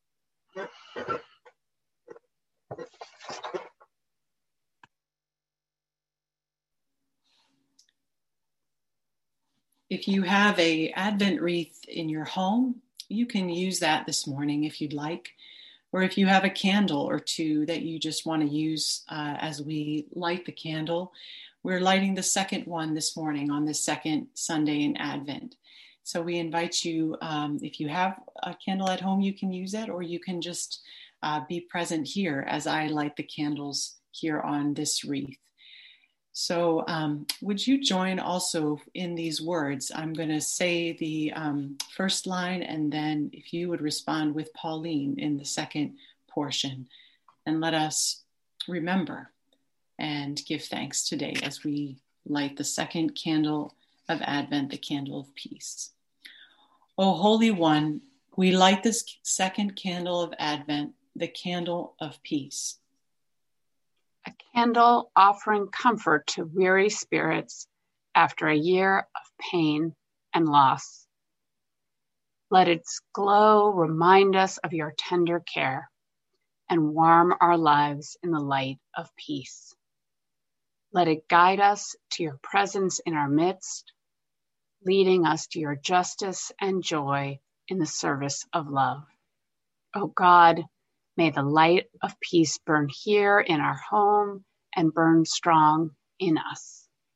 If you have a Advent wreath in your home, you can use that this morning if you'd like. Or if you have a candle or two that you just want to use uh, as we light the candle, we're lighting the second one this morning on the second Sunday in Advent. So we invite you, um, if you have a candle at home, you can use it, or you can just uh, be present here as I light the candles here on this wreath. So um, would you join also in these words? I'm going to say the um, first line, and then if you would respond with Pauline in the second portion. And let us remember and give thanks today as we light the second candle of Advent, the candle of peace. O Holy One, we light this second candle of Advent, the candle of peace. A candle offering comfort to weary spirits after a year of pain and loss. Let its glow remind us of your tender care and warm our lives in the light of peace. Let it guide us to your presence in our midst, leading us to your justice and joy in the service of love. O God, may the light of peace burn here in our home and burn strong in us.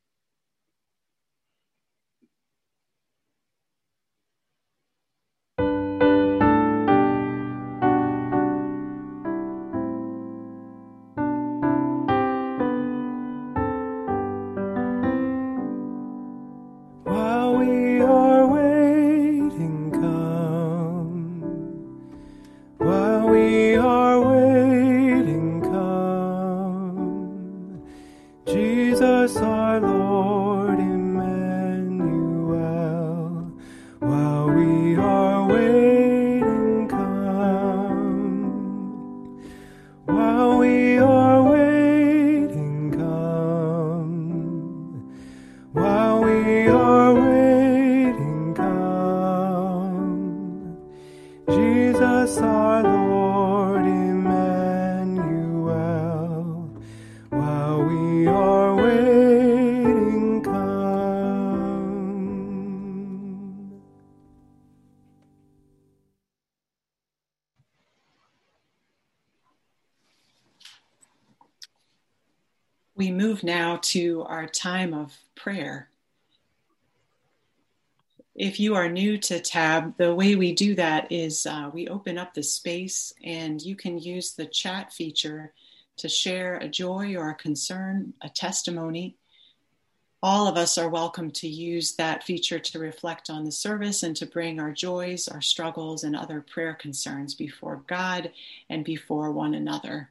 While we are waiting, come. While we are waiting, come. Jesus our Lord, Emmanuel. While we are waiting, come. While we are waiting, come. While we are waiting, come. Jesus our Lord, Emmanuel. While we are waiting, come. We move now to our time of prayer. If you are new to Tab, the way we do that is uh, we open up the space and you can use the chat feature to share a joy or a concern, a testimony. All of us are welcome to use that feature to reflect on the service and to bring our joys, our struggles, and other prayer concerns before God and before one another.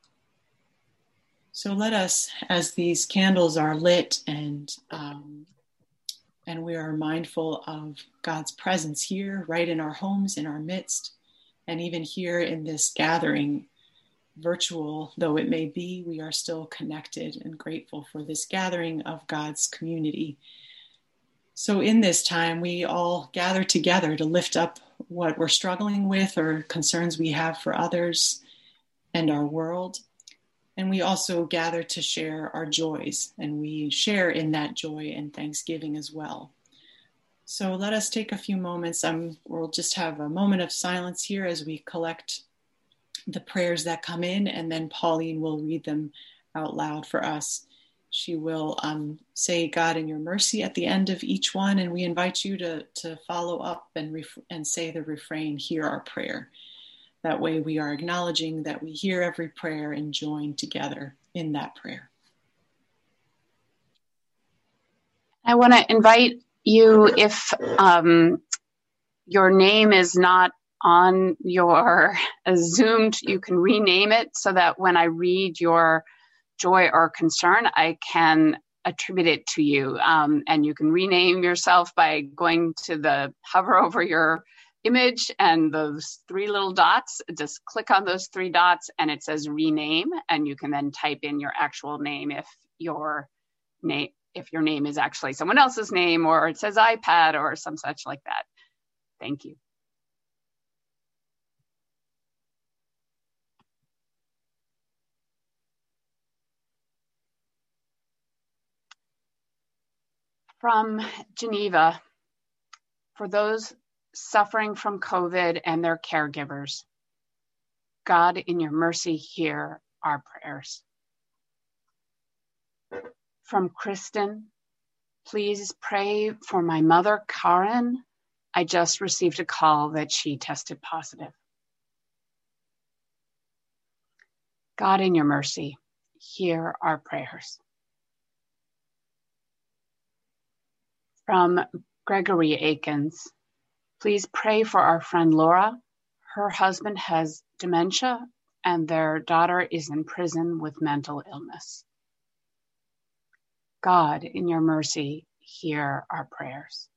So let us, as these candles are lit and um, and we are mindful of God's presence here, right in our homes, in our midst, and even here in this gathering, virtual though it may be, we are still connected and grateful for this gathering of God's community. So in this time, we all gather together to lift up what we're struggling with or concerns we have for others and our world. And we also gather to share our joys, and we share in that joy and thanksgiving as well. So let us take a few moments. Um, we'll just have a moment of silence here as we collect the prayers that come in, and then Pauline will read them out loud for us. She will um, say, God, in your mercy at the end of each one, and we invite you to, to follow up and, ref- and say the refrain, hear our prayer. That way we are acknowledging that we hear every prayer and join together in that prayer. I want to invite you, if um, your name is not on your Zoomed, you can rename it so that when I read your joy or concern, I can attribute it to you. Um, and you can rename yourself by going to the hover over your image and those three little dots. Just click on those three dots and it says rename, and you can then type in your actual name if your name if your name is actually someone else's name, or it says iPad or some such like that. Thank you. From Geneva, for those suffering from COVID and their caregivers, God, in your mercy, hear our prayers. From Kristen, please pray for my mother, Karen. I just received a call that she tested positive. God, in your mercy, hear our prayers. From Gregory Akins, please pray for our friend Laura. Her husband has dementia and their daughter is in prison with mental illness. God, in your mercy, hear our prayers.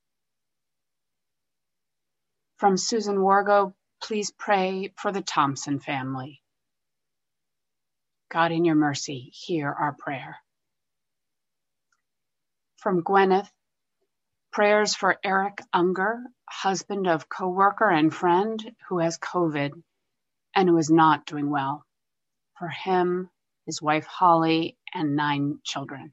From Susan Wargo, please pray for the Thompson family. God, in your mercy, hear our prayer. From Gwyneth, prayers for Eric Unger, husband of coworker and friend who has COVID and who is not doing well. For him, his wife Holly, and nine children.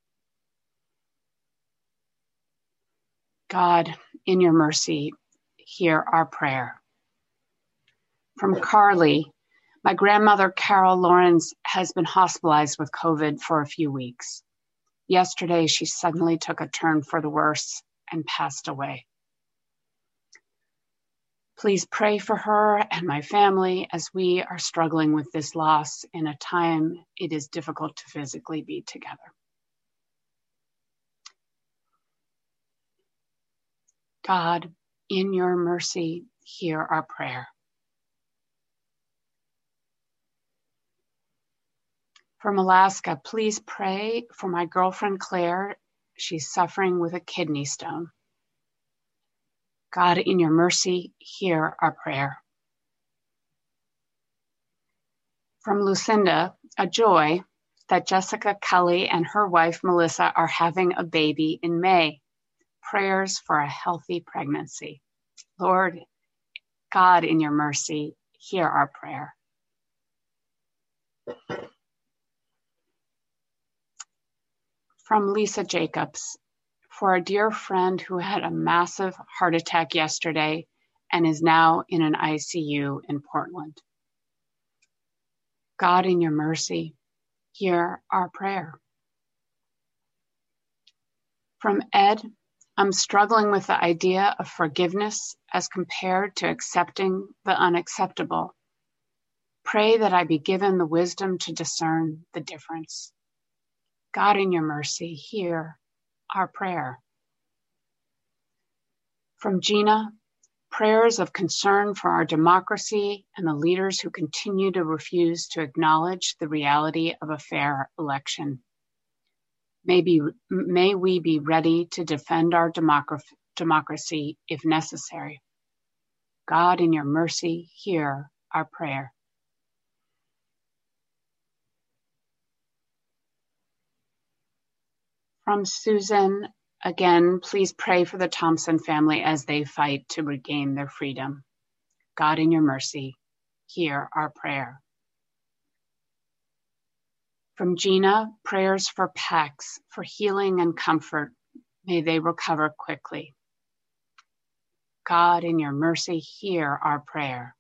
God, in your mercy, hear our prayer. From Carly, my grandmother Carol Lawrence has been hospitalized with COVID for a few weeks. Yesterday, she suddenly took a turn for the worse and passed away. Please pray for her and my family as we are struggling with this loss in a time it is difficult to physically be together. God, in your mercy, hear our prayer. From Alaska, please pray for my girlfriend Claire. She's suffering with a kidney stone. God, in your mercy, hear our prayer. From Lucinda, a joy that Jessica Kelly and her wife Melissa are having a baby in May. Prayers for a healthy pregnancy. Lord, God, in your mercy, hear our prayer. From Lisa Jacobs, for a dear friend who had a massive heart attack yesterday and is now in an I C U in Portland. God, in your mercy, hear our prayer. From Ed, I'm struggling with the idea of forgiveness as compared to accepting the unacceptable. Pray that I be given the wisdom to discern the difference. God, in your mercy, hear our prayer. From Gina, prayers of concern for our democracy and the leaders who continue to refuse to acknowledge the reality of a fair election. May, be, may we be ready to defend our democ- democracy if necessary. God, in your mercy, hear our prayer. From Susan, again, please pray for the Thompson family as they fight to regain their freedom. God, in your mercy, hear our prayer. From Gina, prayers for Pax, for healing and comfort. May they recover quickly. God, in your mercy, hear our prayer.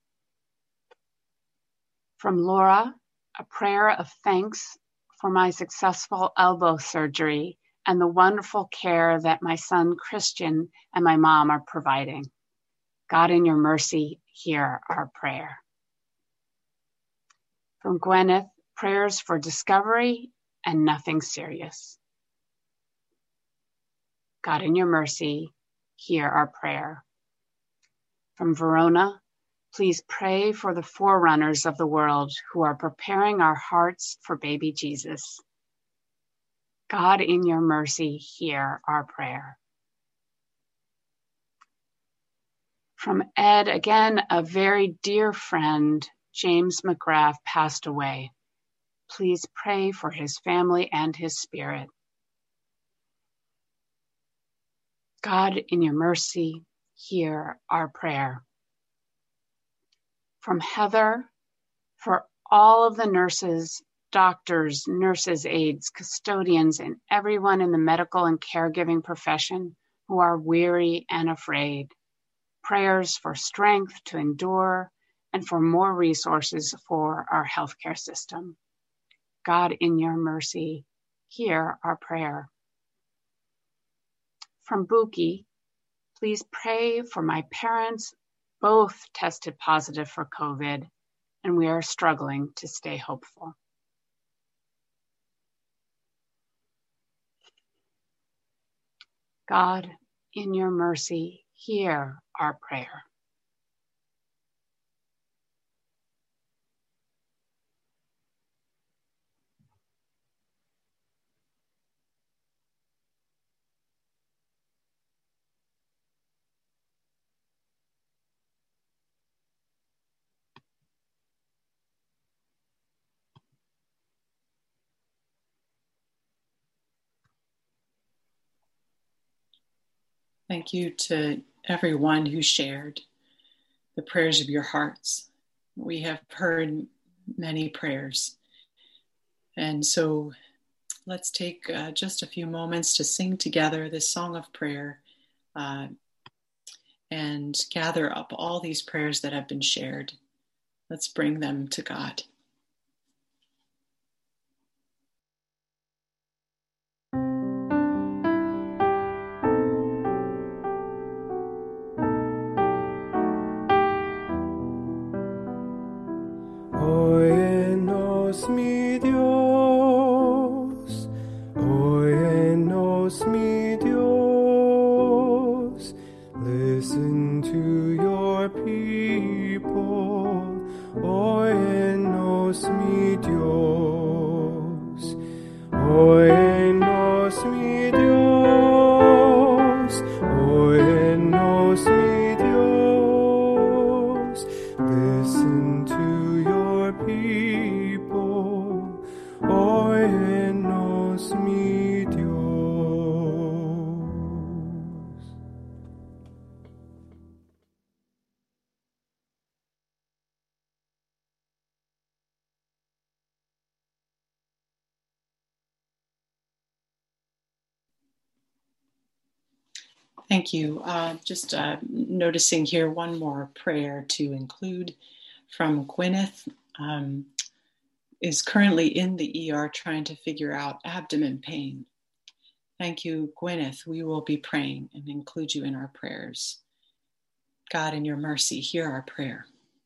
From Laura, a prayer of thanks for my successful elbow surgery and the wonderful care that my son Christian and my mom are providing. God, in your mercy, hear our prayer. From Gwyneth, prayers for discovery and nothing serious. God, in your mercy, hear our prayer. From Verona, please pray for the forerunners of the world who are preparing our hearts for baby Jesus. God, in your mercy, hear our prayer. From Ed, again, a very dear friend, James McGrath, passed away. Please pray for his family and his spirit. God, in your mercy, hear our prayer. From Heather, for all of the nurses, doctors, nurses, aides, custodians, and everyone in the medical and caregiving profession who are weary and afraid. Prayers for strength to endure and for more resources for our healthcare system. God, in your mercy, hear our prayer. From Buki, please pray for my parents. Both tested positive for COVID, and we are struggling to stay hopeful. God, in your mercy, hear our prayer. Thank you to everyone who shared the prayers of your hearts. We have heard many prayers. And so let's take uh, just a few moments to sing together this song of prayer uh, and gather up all these prayers that have been shared. Let's bring them to God. Óyenos, mi Dios, óyenos, mi Dios, listen to your people, óyenos, mi Dios, óyenos, mi Dios, óyenos, mi Dios, listen to your people, óyenos, mi Dios. Thank you. Uh, just uh, noticing here one more prayer to include from Gwyneth, um, is currently in the E R trying to figure out abdomen pain. Thank you, Gwyneth. We will be praying and include you in our prayers. God, in your mercy, hear our prayer.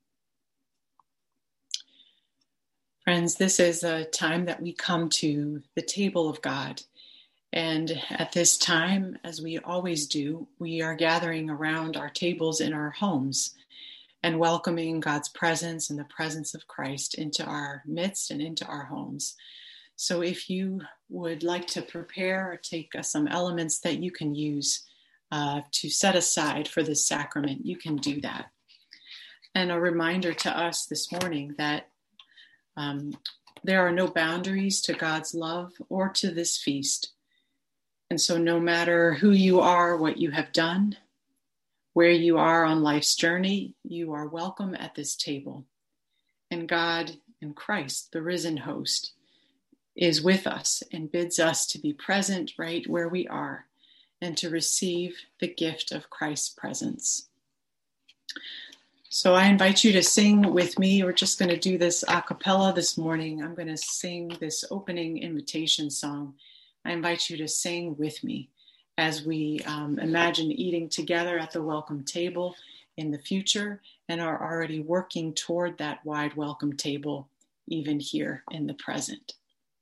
Friends, this is a time that we come to the table of God. And at this time, as we always do, we are gathering around our tables in our homes and welcoming God's presence and the presence of Christ into our midst and into our homes. So if you would like to prepare or take uh, some elements that you can use uh, to set aside for this sacrament, you can do that. And a reminder to us this morning that um, there are no boundaries to God's love or to this feast. And so no matter who you are, what you have done, where you are on life's journey, you are welcome at this table. And God in Christ, the risen host, is with us and bids us to be present right where we are and to receive the gift of Christ's presence. So I invite you to sing with me. We're just going to do this a cappella this morning. I'm going to sing this opening invitation song. I invite you to sing with me as we um, imagine eating together at the welcome table in the future and are already working toward that wide welcome table even here in the present.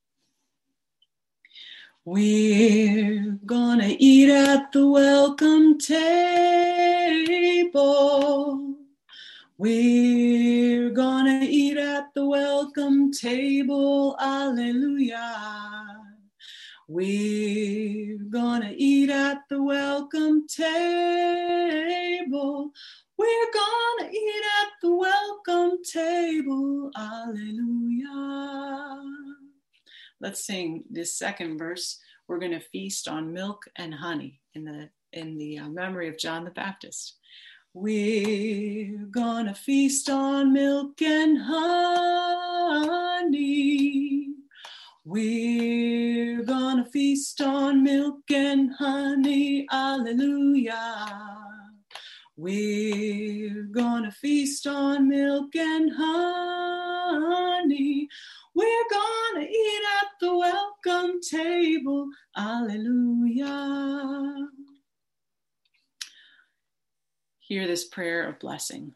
We're gonna eat at the welcome table. We're gonna eat at the welcome table. Alleluia. We're gonna eat at the welcome table. We're gonna eat at the welcome table. Alleluia. Let's sing this second verse. We're going to feast on milk and honey in the in the uh, memory of John the Baptist. We're going to feast on milk and honey. We're going to feast on milk and honey. Alleluia. We're going to feast on milk and honey. We're gonna eat at the welcome table. Alleluia. Hear this prayer of blessing.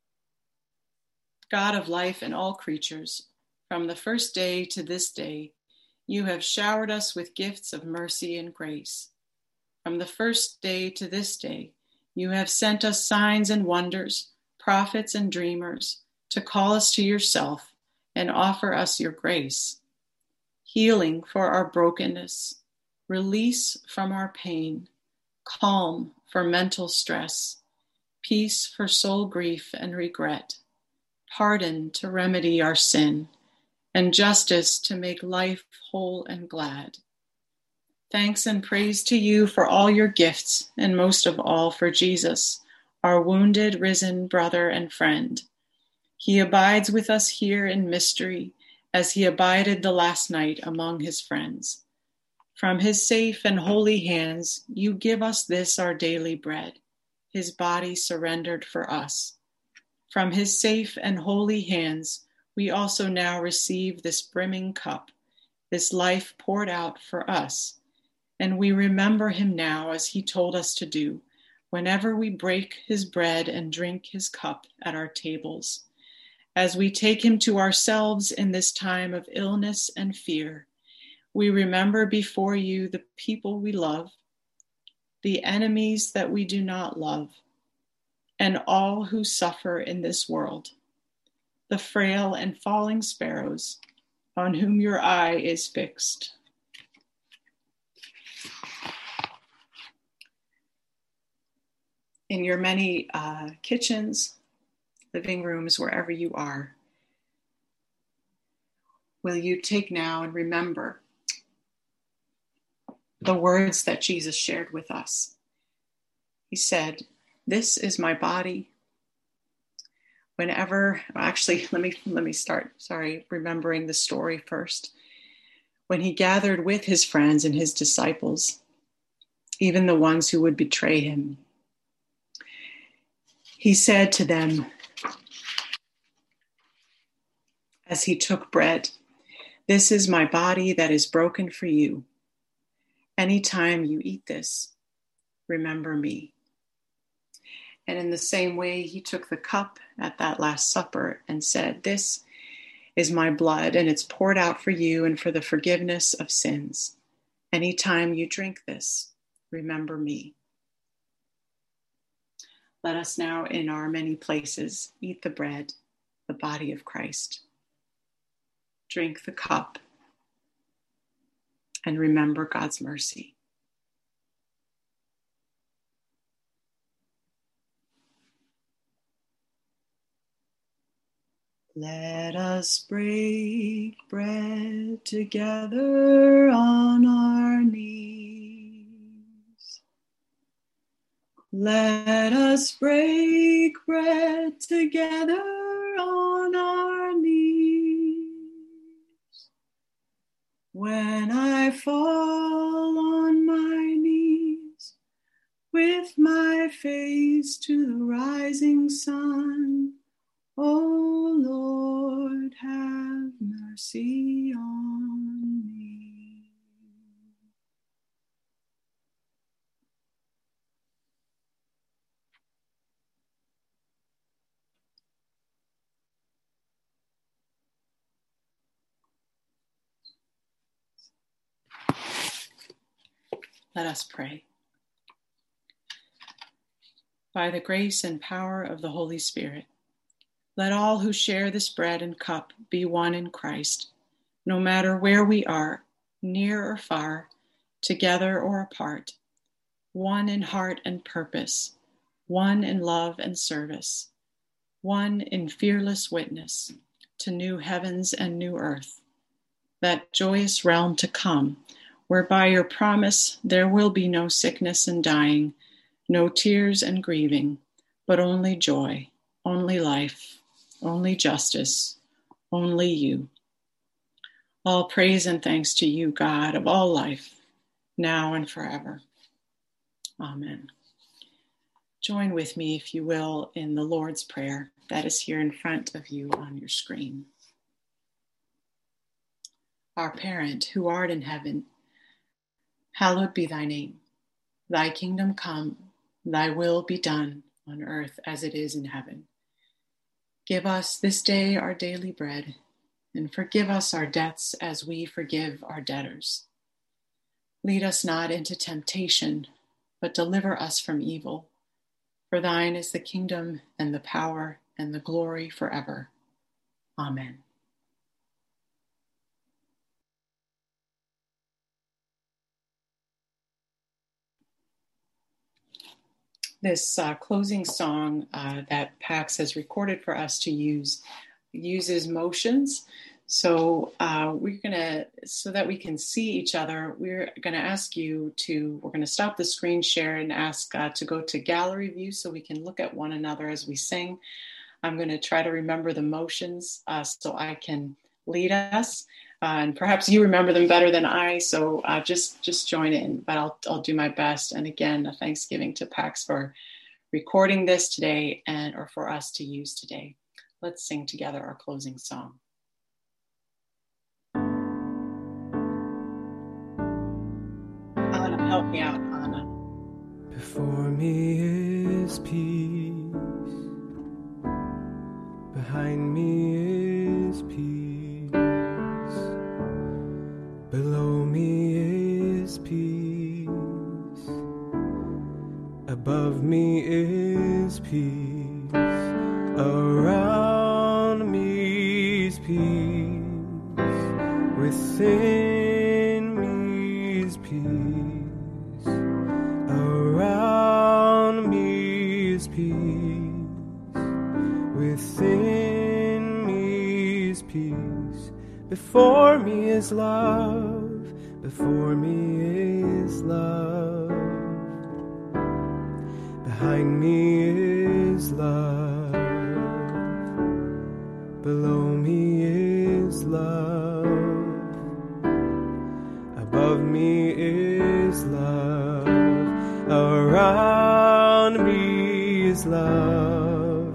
God of life and all creatures, from the first day to this day, you have showered us with gifts of mercy and grace. From the first day to this day, you have sent us signs and wonders, prophets and dreamers, to call us to yourself and offer us your grace, healing for our brokenness, release from our pain, calm for mental stress, peace for soul grief and regret, pardon to remedy our sin, and justice to make life whole and glad. Thanks and praise to you for all your gifts, and most of all for Jesus, our wounded, risen brother and friend. He abides with us here in mystery, as he abided the last night among his friends. From his safe and holy hands, you give us this our daily bread, his body surrendered for us. From his safe and holy hands, we also now receive this brimming cup, this life poured out for us. And we remember him now as he told us to do, whenever we break his bread and drink his cup at our tables. As we take him to ourselves in this time of illness and fear, we remember before you the people we love, the enemies that we do not love, and all who suffer in this world, the frail and falling sparrows on whom your eye is fixed. In your many uh, kitchens, living rooms, wherever you are, will you take now and remember the words that Jesus shared with us? He said, "This is my body." Whenever, actually, let me let me start, sorry, remembering the story first. When he gathered with his friends and his disciples, even the ones who would betray him, he said to them, as he took bread, "This is my body that is broken for you. Anytime you eat this, remember me. And in the same way, he took the cup at that Last Supper and said, this is my blood, and it's poured out for you and for the forgiveness of sins. Anytime you drink this, remember me. Let us now, in our many places, eat the bread, the body of Christ. Drink the cup, and remember God's mercy. Let us break bread together on our knees. Let us break bread together on our knees. When I fall on my knees, with my face to the rising sun, O Lord, have mercy on me. Let us pray. By the grace and power of the Holy Spirit, let all who share this bread and cup be one in Christ, no matter where we are, near or far, together or apart, one in heart and purpose, one in love and service, one in fearless witness to new heavens and new earth, that joyous realm to come, where by your promise there will be no sickness and dying, no tears and grieving, but only joy, only life, only justice, only you. All praise and thanks to you, God of all life, now and forever. Amen. Join with me, if you will, in the Lord's Prayer that is here in front of you on your screen. Our parent, who art in heaven, hallowed be thy name. Thy kingdom come, thy will be done on earth as it is in heaven. Give us this day our daily bread, and forgive us our debts as we forgive our debtors. Lead us not into temptation, but deliver us from evil. For thine is the kingdom and the power and the glory forever. Amen. This uh, closing song uh, that Pax has recorded for us to use uses motions. So uh, we're gonna, so that we can see each other, we're gonna ask you to, we're gonna stop the screen share and ask uh, to go to gallery view so we can look at one another as we sing. I'm gonna try to remember the motions uh, so I can lead us. Uh, and perhaps you remember them better than I, so uh, just just join in, but I'll I'll do my best. And again, a Thanksgiving to Pax for recording this today and or for us to use today. Let's sing together our closing song. Anna, help me out, Anna. Before me is peace, behind me is peace. Below me is peace, above me is peace, around me is peace, within me is peace, around me is peace, within me is peace. Before me is love, before me is love, behind me is love, below me is love, above me is love, around me is love,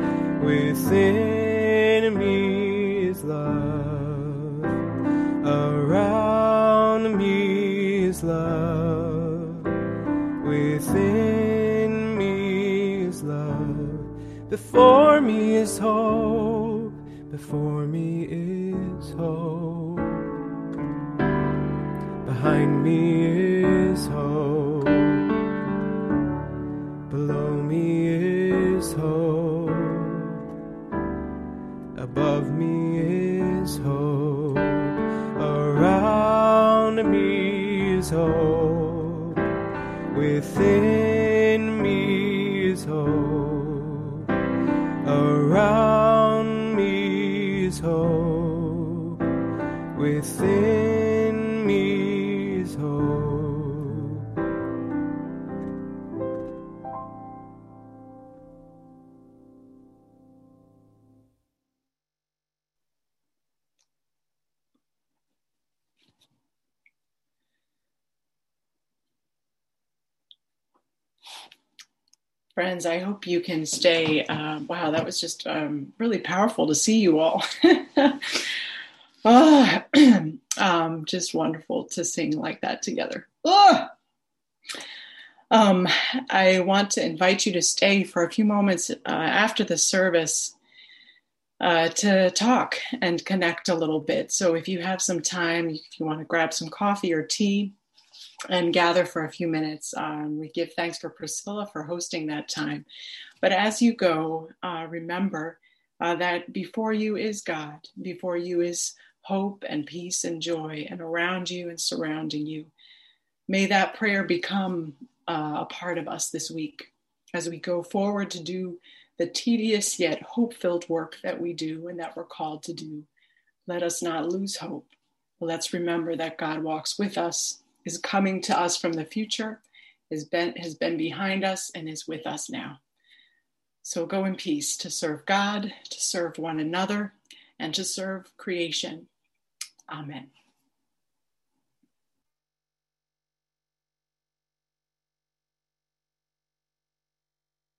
within me is love. Around me is love. Within me is love. Before me is hope. Before me is hope. Behind me is hope. Below me is hope. Above me is hope. Around me is hope. Within me is hope. Around me is hope. Within me is hope. Friends, I hope you can stay. Uh, wow, that was just um, really powerful to see you all. oh, um, just wonderful to sing like that together. Oh! Um, I want to invite you to stay for a few moments uh, after the service uh, to talk and connect a little bit. So if you have some time, if you want to grab some coffee or tea, and gather for a few minutes. Um, we give thanks for Priscilla for hosting that time. But as you go, uh, remember uh, that before you is God, before you is hope and peace and joy, and around you and surrounding you. May that prayer become uh, a part of us this week as we go forward to do the tedious yet hope-filled work that we do and that we're called to do. Let us not lose hope. Let's remember that God walks with us, is coming to us from the future, has been, has been behind us, and is with us now. So go in peace to serve God, to serve one another, and to serve creation. Amen.